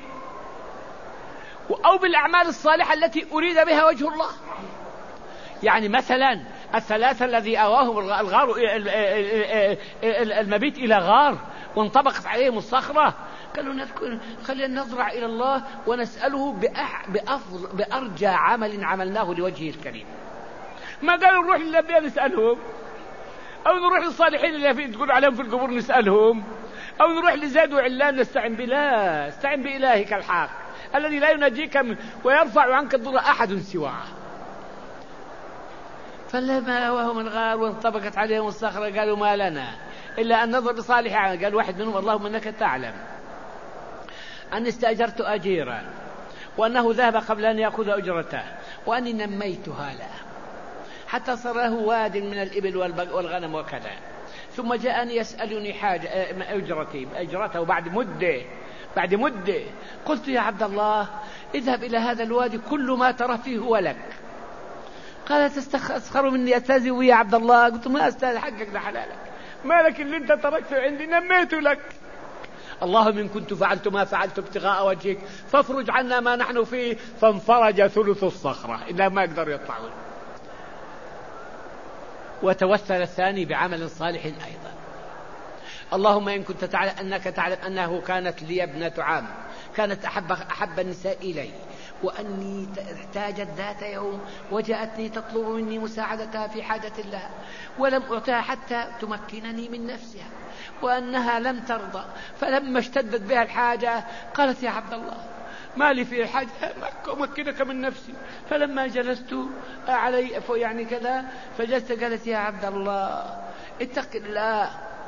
أو بالأعمال الصالحة التي أريد بها وجه الله. يعني مثلا الثلاثة الذي آواهم الغار المبيت إلى غار وانطبقت عليهم الصخرة، قالوا نذكر خلينا نضرع إلى الله ونسأله بأفضل بأرجى عمل عملناه لوجهه الكريم. ما قالوا نروح للأنبياء نسألهم، أو نروح للصالحين اللي تقول عليهم في القبور نسألهم، أو نروح لزيد وعلان نستعن بالله. استعن بإلهك الحق الذي لا ينجيك ويرفع عنك الضر أحد سواه. فلما أواهم الغار وانطبقت عليهم الصخرة قالوا ما لنا إلا أن نظر بصالح عمل. قال واحد منهم اللهم أنك تعلم أن استأجرت أجيرا وأنه ذهب قبل أن يأخذ أجرته وأني نميتها له حتى صار له واد من الإبل والغنم وكذا، ثم جاءني يسألني حاجة أجرتي أجرته بعد مدة بعد مدة قلت يا عبد الله اذهب إلى هذا الوادي كل ما ترى فيه هو لك. قال تستسخر مني أستاذي يا عبد الله؟ قلت ما أستاذ، حقك ده حلالك، مالك اللي انت تركته عندي نميته لك. اللهم إن كنت فعلت ما فعلت ابتغاء وجهك فافرج عنا ما نحن فيه. فانفرج ثلث الصخرة إلا ما يقدر يطلعون. وتوسل الثاني بعمل صالح أيضا. اللهم إن كنت تعلم أنك تعلم أنه كانت لي ابنة عم كانت أحب, أحب النساء إلي، وأني احتاجت ذات يوم وجاءتني تطلب مني مساعدتها في حاجة لها ولم أعطها حتى تمكنني من نفسها، وأنها لم ترضى، فلما اشتدت بها الحاجة قالت يا عبد الله ما لي في حاجة أمكنك من نفسي. فلما جلست علي يعني كذا فجلست قالت يا عبد الله اتق الله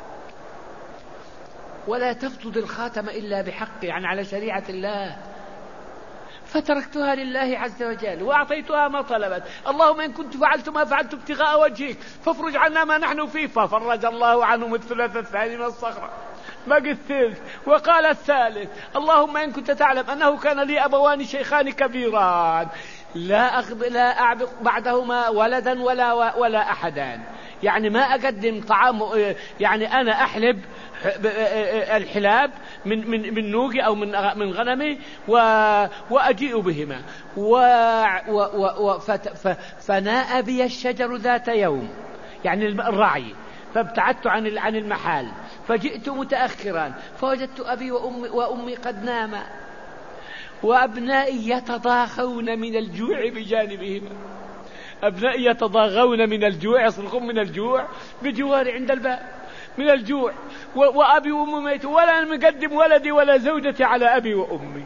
ولا تفقد الخاتم إلا بحق، يعني على شريعة الله. فتركتها لله عز وجل وأعطيتها ما طلبت. اللهم إن كنت فعلت ما فعلت ابتغاء وجهك فافرج عنا ما نحن فيه. ففرج الله عنهم الثلاث الثاني من الصخرة، بقي الثلث. وقال الثالث اللهم إن كنت تعلم أنه كان لي أبوان شيخان كبيران لا أغب لا أعبق بعدهما ولدا ولا ولا أحدا، يعني ما أقدم طعام، يعني أنا أحلب الحلاب من من من نوقي أو من من غنمي وأجيء بهما و و فناء بي الشجر ذات يوم، يعني الرعي، فابتعدت عن عن المحال فجئت متأخرا فوجدت أبي وأمي, وأمي قد ناما وأبنائي يتضاغون من الجوع بجانبهما. أبنائي يتضاغون من الجوع، يصرخون من الجوع بجواري عند الباب من الجوع، وأبي وأمي ميت ولا مقدم ولدي ولا زوجتي على أبي وأمي.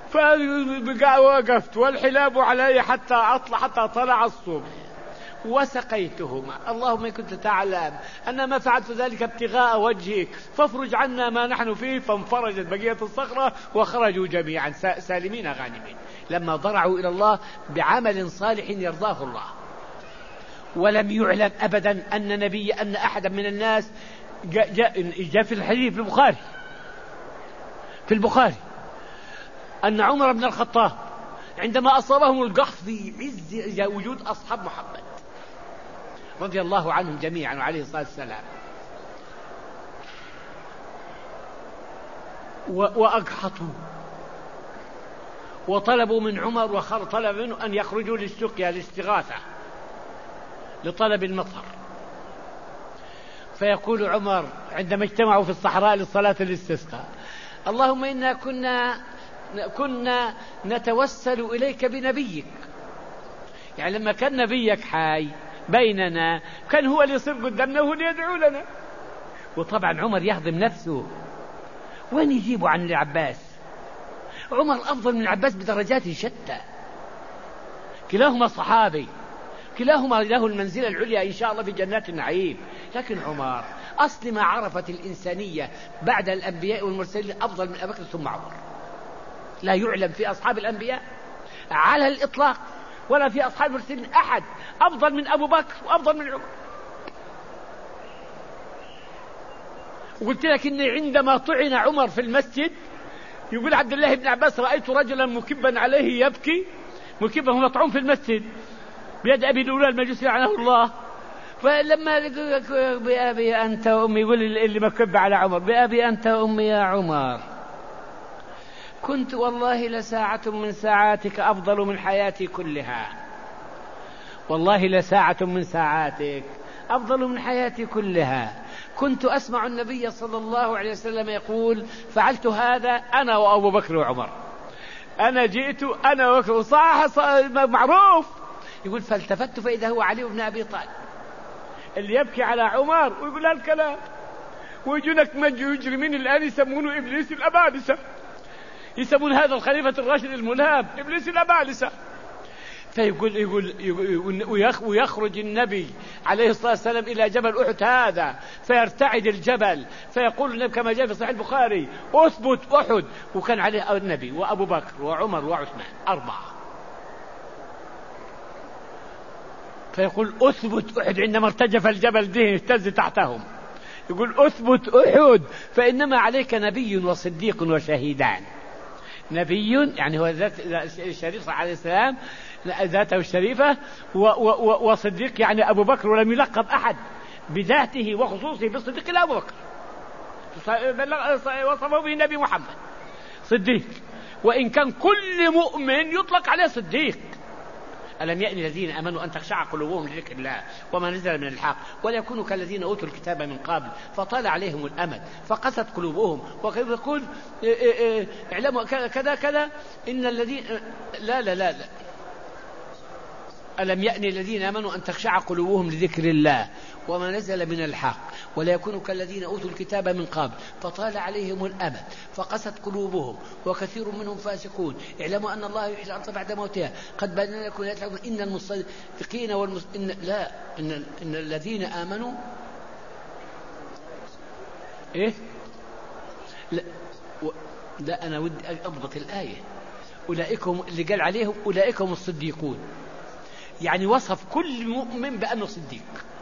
فوقفت والحلاب علي حتى أطلع حتى طلع الصبح وسقيتهما. اللهم إن كنت تعلم أن ما فعلت ذلك ابتغاء وجهك فافرج عنا ما نحن فيه. فانفرجت بقية الصخرة وخرجوا جميعا سالمين غانمين لما ضرعوا إلى الله بعمل صالح يرضاه الله. ولم يعلم أبدا أن نبي أن أحدا من الناس جاء, جاء, جاء في الحديث في البخاري في البخاري أن عمر بن الخطاب عندما أصابهم القحط في عز وجود أصحاب محمد رضي الله عنهم جميعا وعليه الصلاة والسلام وأقحطوا وطلبوا من عمر وطلب منه أن يخرجوا للسقيا للاستغاثة لطلب المطر. فيقول عمر عندما اجتمعوا في الصحراء للصلاة الاستسقاء اللهم إنا كنا كنا نتوسل إليك بنبيك، يعني لما كان نبيك حي بيننا كان هو اللي يصير قدامنا وهو اللي يدعو لنا. وطبعا عمر يهضم نفسه، وين يجيبوا عن العباس؟ عمر أفضل من العباس بدرجات شتى، كلاهما صحابي، كلاهما له المنزلة العليا إن شاء الله في جنات النعيم. لكن عمر أصل ما عرفت الإنسانية بعد الأنبياء والمرسلين أفضل من أبي بكر ثم عمر. لا يعلم في أصحاب الأنبياء على الإطلاق ولا في أصحاب المرسلين أحد أفضل من أبو بكر وأفضل من عمر. وقلت لك إن عندما طعن عمر في المسجد يقول عبد الله بن عباس رأيت رجلا مكبا عليه يبكي، مكبا هو مطعون في المسجد بيد أبي الأولى المجوسي لعنه الله. فلما بأبي أنت وأمي، يقول اللي مكب على عمر بأبي أنت وأمي يا عمر كنت والله لساعة من ساعاتك أفضل من حياتي كلها، والله لساعة من ساعاتك أفضل من حياتي كلها. كنت أسمع النبي صلى الله عليه وسلم يقول فعلت هذا أنا وأبو بكر وعمر، أنا جئت أنا وبكر صح معروف. يقول فالتفت فإذا هو علي بن أبي طالب اللي يبكي على عمر ويقول هالكلام. ويجونك مجرمين الآن يسمونه إبليس الأبالسة، يسمون هذا الخليفة الراشد الملهم إبليس الأبالسة. فيقول يقول, يقول ويخرج النبي عليه الصلاة والسلام إلى جبل أحد هذا فيرتعد الجبل، فيقول النبي كما جاء في صحيح البخاري أثبت أحد، وكان عليه النبي وأبو بكر وعمر وعثمان أربعة. فيقول أثبت أحد عندما ارتجف الجبل ده اهتز تحتهم، يقول أثبت أحد فإنما عليك نبي وصديق وشهيدان. نبي يعني هو ذات الشريف عليه السلام ذاته الشريفة، وصديق يعني أبو بكر، ولم يلقب أحد بذاته وخصوصه بالصديق إلا أبو بكر، وصفه به النبي محمد صديق، وإن كان كل مؤمن يطلق عليه صديق ألم يأن الذين آمنوا أن تخشع قلوبهم لذكر الله وما نزل من الحق ولا يكونوا كالذين أوتوا الكتاب من قبل فطال عليهم الأمد فقست قلوبهم. وكيف يقول اعلموا كذا كذا إن الذين لا لا لا, لا. ألم يأن الذين آمنوا أن تخشع قلوبهم لذكر الله وما نزل من الحق ولا يكونوا كالذين أوتوا الكتاب من قبل فطال عليهم الأمد فقست قلوبهم وكثير منهم فاسقون. اعلموا أن الله يحيي الأرض بعد موتها قد بينا لكم إن المصدقين والمس... إن... لا إن... إن الذين آمنوا إيه لا, و... لا أنا ودي أضبط الآية. أولئكم اللي قال عليهم أولئكم الصديقون، يعني وصف كل مؤمن بأنه صديق.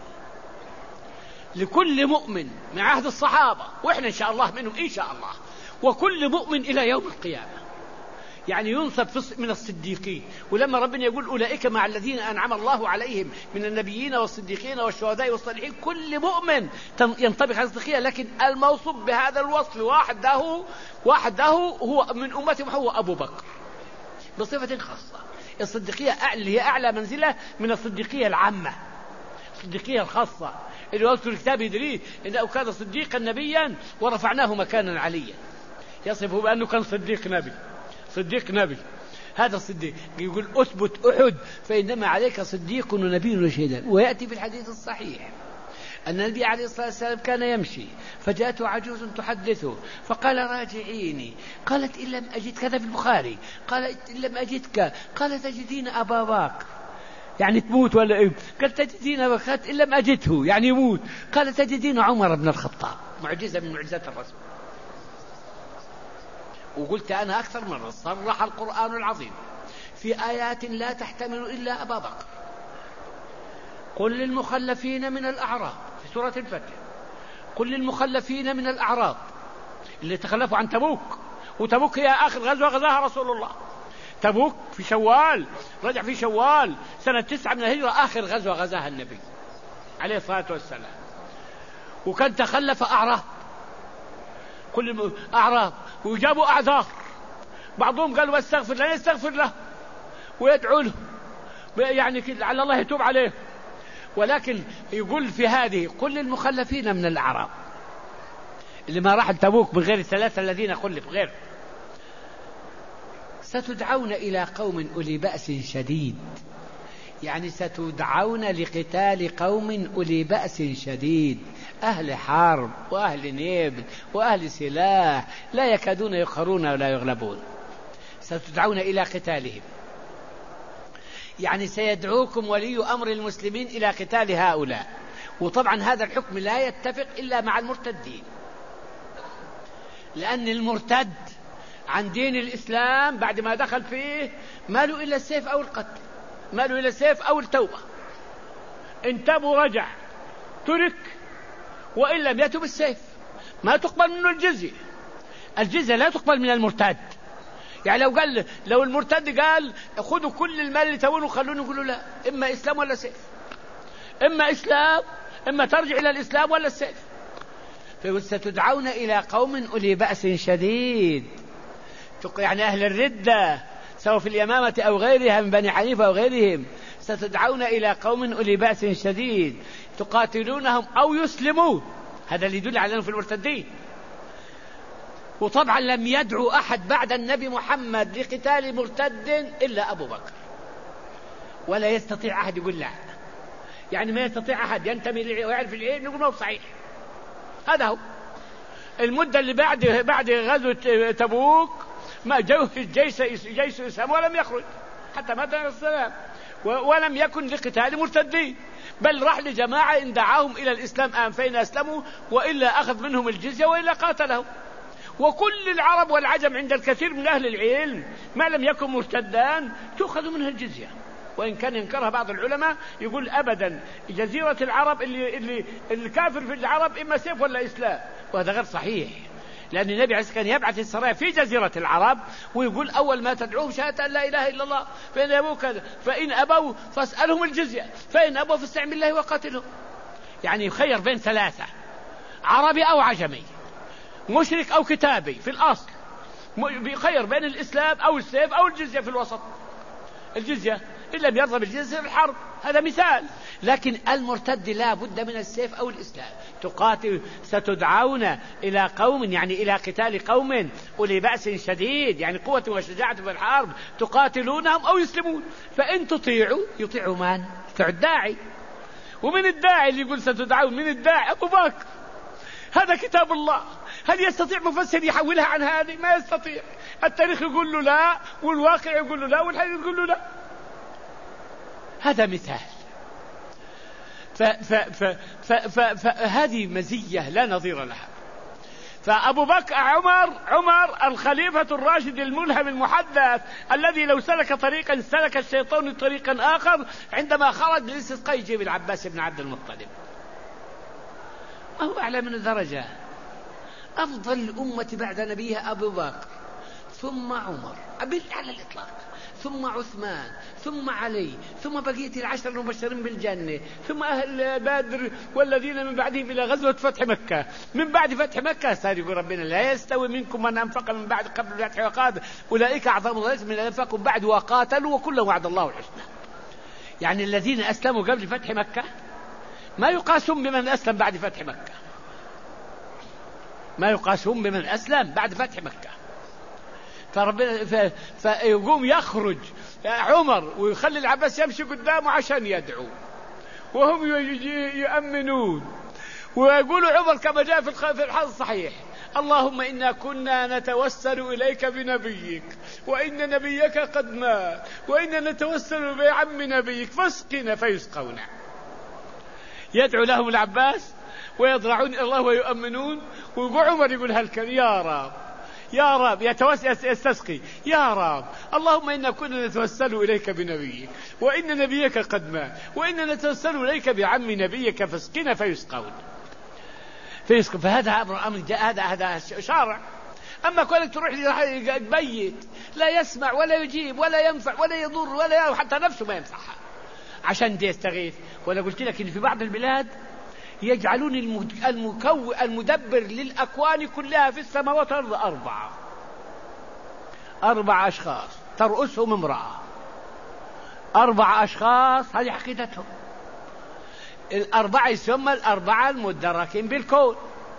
لكل مؤمن من عهد الصحابة وإحنا إن شاء الله منهم إن شاء الله، وكل مؤمن إلى يوم القيامة يعني ينسب من الصديقين. ولما ربنا يقول أولئك مع الذين أنعم الله عليهم من النبيين والصديقين والشهداء والصالحين، كل مؤمن ينطبق على الصديقية، لكن الموصوف بهذا الوصف وحده وحده هو من أمتهم هو أبو بكر بصفة خاصة. الصديقية اللي هي أعلى منزلة من الصديقية العامة، الصديقية الخاصة اللي وصف الكتاب يدريه إنه كان صديقا نبيا ورفعناه مكانا عليا، يصفه بأنه كان صديق نبي صديق نبي. هذا الصديق يقول أثبت أحد فإنما عليك صديق ونبي وشهيدا. ويأتي في الحديث الصحيح أن النبي عليه الصلاة والسلام كان يمشي فجاءته عجوز تحدثه فقال راجعيني، قالت إن لم أجد كذا في البخاري، قالت إن لم أجدك، قال تجدين أبا بكر يعني تموت ولا إيه؟ قال تجدين أبا بكر إن لم أجده يعني يموت، قال تجدين عمر بن الخطاب. معجزة من معجزات الرسول. وقلت أنا أكثر مرة صرح القرآن العظيم في آيات لا تحتمل إلا أبا بكر. قل للمخلفين من الأعراب في سورة الفتح، قل للمخلفين من الأعراب اللي تخلفوا عن تبوك، وتبوك هي آخر غزوة غزاها رسول الله. تبوك في شوال، رجع في شوال سنة تسعة من الهجرة، آخر غزوة غزاها النبي عليه الصلاة والسلام. وكان تخلف أعراب، كل أعراب ويجابوا أعذار. بعضهم قالوا استغفر له، يستغفر له ويدعو له يعني لعل الله يتوب عليه. ولكن يقول في هذه قل للمخلفين من الأعراب اللي ما راح تبوك من غير الثلاثة الذين خلف غير، ستدعون إلى قوم أولي بأس شديد، يعني ستدعون لقتال قوم أولي بأس شديد، أهل حرب وأهل نيب وأهل سلاح لا يكادون يقهرون ولا يغلبون. ستدعون إلى قتالهم، يعني سيدعوكم ولي أمر المسلمين إلى قتال هؤلاء. وطبعا هذا الحكم لا يتفق إلا مع المرتدين، لأن المرتد عن دين الإسلام بعد ما دخل فيه ما له إلا السيف أو القتل، ما له إلا السيف أو التوبة. إن تاب ورجع ترك، وإن لم يتب السيف. ما تقبل منه الجزية، الجزية لا تقبل من المرتد. يعني لو قال لو المرتد قال خذوا كل المال اللي تبونه خلوني، يقولوا لا، إما إسلام ولا سيف، إما إسلام إما ترجع إلى الإسلام ولا السيف. فستدعون إلى قوم أولي بأس شديد، يعني أهل الردة سواء في اليمامة أو غيرها من بني حنيفة أو غيرهم، ستدعون إلى قوم أولي بأس شديد تقاتلونهم أو يسلمون. هذا اللي يدل على أنه في المرتدين. وطبعا لم يدعو أحد بعد النبي محمد لقتال مرتد إلا أبو بكر، ولا يستطيع أحد يقول لا. يعني ما يستطيع أحد ينتمي ويعرف العين نقول ما هو صحيح. هذا هو المدة اللي بعد بعد غزوة تبوك ما جوه الجيش جيش الإسلام ولم يخرج حتى مات عليه السلام، ولم يكن لقتال مرتدين، بل راح لجماعة إن دعاهم إلى الإسلام آم فإن أسلموا وإلا أخذ منهم الجزية وإلا قاتلهم. وكل العرب والعجم عند الكثير من أهل العلم ما لم يكن مرتدان تأخذ منه الجزية، وإن كان ينكرها بعض العلماء يقول أبدا جزيرة العرب اللي, اللي الكافر في العرب إما سيف ولا إسلام، وهذا غير صحيح. لأن النبي عليه كان يبعث السرايا في جزيرة العرب ويقول أول ما تدعوهم شهادة أن لا إله إلا الله، فإن أبوا كذا فإن أبوا فاسألهم الجزية، فإن أبوا فاستعن بالله وقاتلهم. يعني يخير بين ثلاثة، عربي أو عجمي، مشرك أو كتابي في الأصل، بيخير بين الإسلام أو السيف أو الجزية في الوسط. الجزية إن لم يرضى بالجزية في الحرب. هذا مثال. لكن المرتد لا بد من السيف أو الإسلام. تقاتل، ستدعون إلى قوم يعني إلى قتال قوم أولي بأس شديد يعني قوة وشجاعة في الحرب، تقاتلونهم أو يسلمون. فإن تطيعوا يطيعوا من؟ يطيعوا الداعي. ومن الداعي اللي يقول ستدعون؟ من الداعي؟ أبو بكر. هذا كتاب الله. هل يستطيع مفسر يحولها عن هذه؟ ما يستطيع. التاريخ يقول له لا، والواقع يقول له لا، والحديث يقول له لا. هذا مثال. فهذه مزية لا نظير لها. فأبو بكر عمر عمر الخليفة الراشد الملهم المحدث الذي لو سلك طريقا سلك الشيطان طريقا آخر عندما خرج للاستسقاء يجيب العباس بن عبد المطلب. وهو أعلى من الدرجة. أفضل الأمة بعد نبيها أبو بكر، ثم عمر على الإطلاق، ثم عثمان، ثم علي، ثم بقية العشر المبشرين بالجنة، ثم أهل بدر والذين من بعدهم إلى غزوة فتح مكة. من بعد فتح مكة صار يقول ربنا لا يستوي منكم من أنفق من بعد قبل الفتح وقاتل أولئك أعظم درجة من أنفقوا بعد وقاتلوا وكلا وعد الله الحسنى. يعني الذين أسلموا قبل فتح مكة ما يقاسون بمن أسلم بعد فتح مكة، ما يقاسون بمن أسلم بعد فتح مكة. فربنا ف... فيقوم يخرج عمر ويخلي العباس يمشي قدامه عشان يدعو، وهم يؤمنون ويقولوا عمر كما جاء في الحديث الصحيح: اللهم إنا كنا نتوسل إليك بنبيك وإن نبيك قد مات وإنا نتوسل بعم نبيك فاسقنا فيسقونا. يدعو لهم العباس ويضرعون إلى الله ويؤمنون، ويقول عمر يقول هالكلمة: يا رب يا رب، يستسقي: يا رب اللهم إنا كنا نتوسل إليك بنبيك وإن نبيك قد مات وإنا نتوسل إليك بعم نبيك فاسقنا فيسقون. فيسقون. فهذا أمر هذا هذا شارع. أما كونك تروح بيت لا يسمع ولا يجيب ولا ينفع ولا يضر ولا حتى نفسه ما ينفعها عشان دي يستغيث. ولا قلت لك إن في بعض البلاد يجعلون المكو المدبر للأكوان كلها في السماوات والأرض أربعة أربع أشخاص ترأسهم امرأة. أربع أشخاص هذه حقيقتهم. الأربعة يسمى الأربعة المدركين بالكون.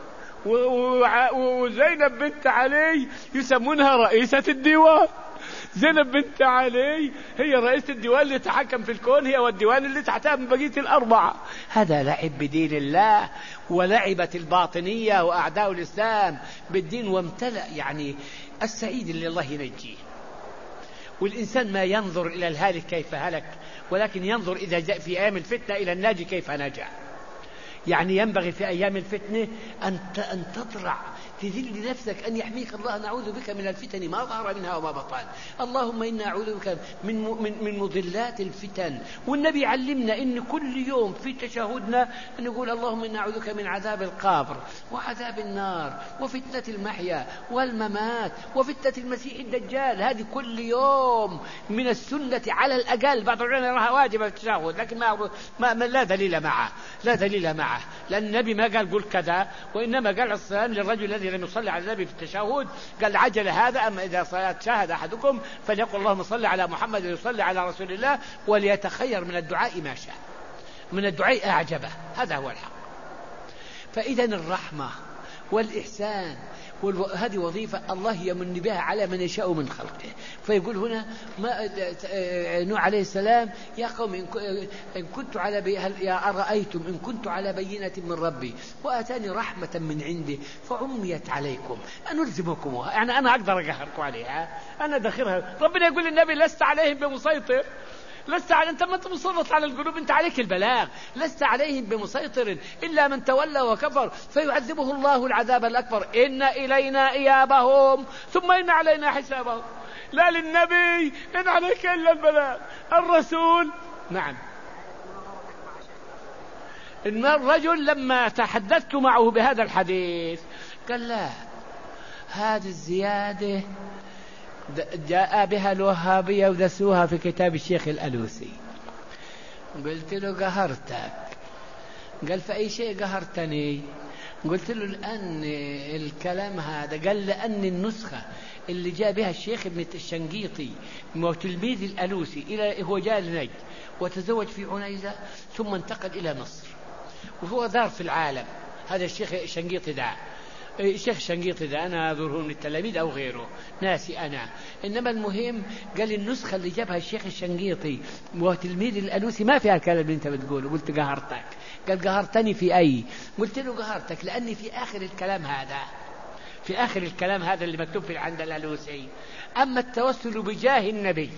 وزينب بنت علي يسمونها رئيسة الديوان. زينب بنت علي هي رئيسة الديوان اللي تحكم في الكون، هي والديوان اللي تحتها من بقية الأربعة. هذا لعب بدين الله، ولعبت الباطنية وأعداء الإسلام بالدين وامتلأ. يعني السعيد اللي الله ينجيه. والإنسان ما ينظر إلى الهالك كيف هلك، ولكن ينظر إذا جاء في أيام الفتنة إلى الناجي كيف نجا. يعني ينبغي في أيام الفتنة أن تضرع تذل نفسك أن يحميك الله. نعوذ بك من الفتن ما ظهر منها وما بطن. اللهم إنا أعوذ بك من من من مضلات الفتن. والنبي علمنا إن كل يوم في تشهدنا نقول: اللهم إنا أعوذ بك من عذاب القبر وعذاب النار وفتنة المحيا والممات وفتنة المسيح الدجال. هذه كل يوم من السنة على الأقل. بعض العلماء يراها واجبة في التشهد، لكن ما, ما, ما لا دليل معه لا دليل معه لأن النبي ما قال قل كذا، وإنما قال السلام للرجل الذي لم يصلي على النبي في التشهد، قال: عجل هذا، أما إذا صلاة شاهد أحدكم فليقل اللهم صل على محمد ويصلي على رسول الله وليتخير من الدعاء ما شاء، من الدعاء أعجبه. هذا هو الحق. فإذا الرحمة والإحسان هذه وظيفة الله يمن بها على من يشاء من خلقه. فيقول هنا ما نوح عليه السلام: يا قوم إن كنت على بي يا أرأيتم إن كنت على بينة من ربي وآتاني رحمة من عنده فعميت عليكم أنلزمكموها. يعني أنا أقدر أقهركم عليها، أنا دخرها. ربنا يقول للنبي: لست عليهم بمسيطر. لست على أنت ما أنت مسلط على القلوب، أنت عليك البلاغ. لست عليهم بمسيطر إلا من تولى وكفر فيعذبه الله العذاب الأكبر. إن إلينا إيابهم ثم إن علينا حسابهم. لا للنبي إن عليك إلا البلاغ. الرسول نعم. إن الرجل لما تحدثت معه بهذا الحديث قال: لا، هذه الزيادة جاء بها الوهابية ودسوها في كتاب الشيخ الألوسي. قلت له: قهرتك. قال: فأي شيء قهرتني؟ قلت له الآن الكلام هذا، قال لأن النسخة اللي جاء بها الشيخ ابن الشنقيطي وتلميذ الألوسي إلى هو جاء لنجد وتزوج في عنيزة ثم انتقل إلى مصر وهو دار في العالم. هذا الشيخ الشنقيطي ده، الشيخ الشنقيطي ده أنا أذره من التلاميذ أو غيره ناسي أنا، إنما المهم قال النسخة اللي جابها الشيخ الشنقيطي وتلميذ الألوسي ما فيها الكلام اللي أنت بتقوله. قلت قهرتك. قال قهرتني في أي؟ قلت له قهرتك لأني في آخر الكلام هذا في آخر الكلام هذا اللي مكتوب في عند الألوسي: أما التوسل بجاه النبي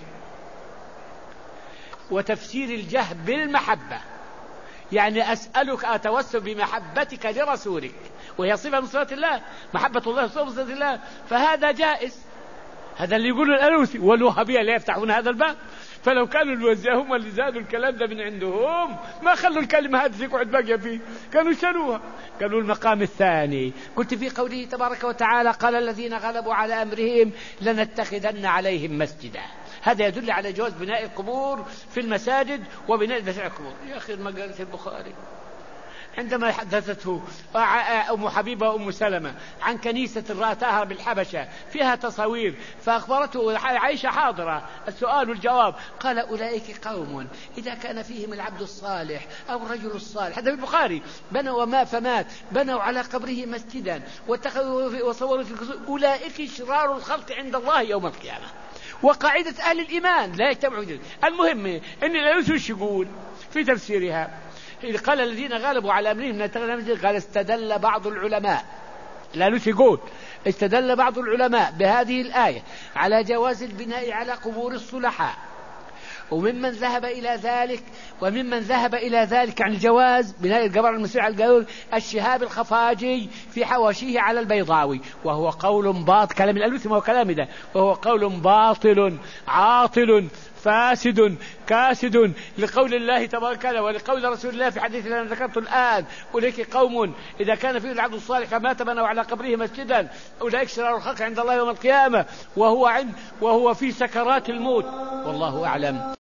وتفسير الجاه بالمحبة، يعني أسألك أتوسل بمحبتك لرسولك وهي صفة من صفات الله، محبة الله صفة من صفات الله، فهذا جائز. هذا اللي يقول الألوسي، والوهابية لا يفتحون هذا الباب. فلو كانوا الوزية هم اللي زادوا الكلام ده من عندهم ما خلوا الكلمة هذه تقعد باقية فيه، كانوا شالوها. قالوا المقام الثاني قلت في قوله تبارك وتعالى: قال الذين غلبوا على أمرهم لنتخذن عليهم مسجدا. هذا يدل على جواز بناء القبور في المساجد وبناء مساجد القبور. يا أخي ما قالت البخاري عندما حدثته أم حبيبة وأم سلمة عن كنيسة رأتها بالحبشة فيها تصاوير، فأخبرته عائشة حاضرة السؤال والجواب، قال: أولئك قوم إذا كان فيهم العبد الصالح أو الرجل الصالح، هذا في البخاري، بنوا وما فمات بنوا على قبره مسجدا واتخذوا وصوروا في القصور، أولئك شرار الخلق عند الله يوم القيامة. وقاعدة أهل الإيمان لا يجتمعوا. المهم إن الألوسي وش يقول في تفسيرها؟ إذ قال الذين غلبوا على أمرهم قال: استدل بعض العلماء، الألوسي يقول استدل بعض العلماء بهذه الآية على جواز البناء على قبور الصلحاء، وممن ذهب إلى ذلك وممن ذهب إلى ذلك عن الجواز بناء القبر المسيح على القبر الشهاب الخفاجي في حواشيه على البيضاوي، وهو قول باطل. كلام الألوسي ما هو كلامي ده، وهو قول باطل عاطل فاسد كاسد لقول الله تبارك وتعالى ولقول رسول الله في حديث الذي ذكرته الآن: أولئك قوم إذا كان فيه العبد الصالح فمات بنوا على قبره مسجدا، أولئك شرار الخلق عند الله يوم القيامة، وهو عند وهو في سكرات الموت، والله أعلم.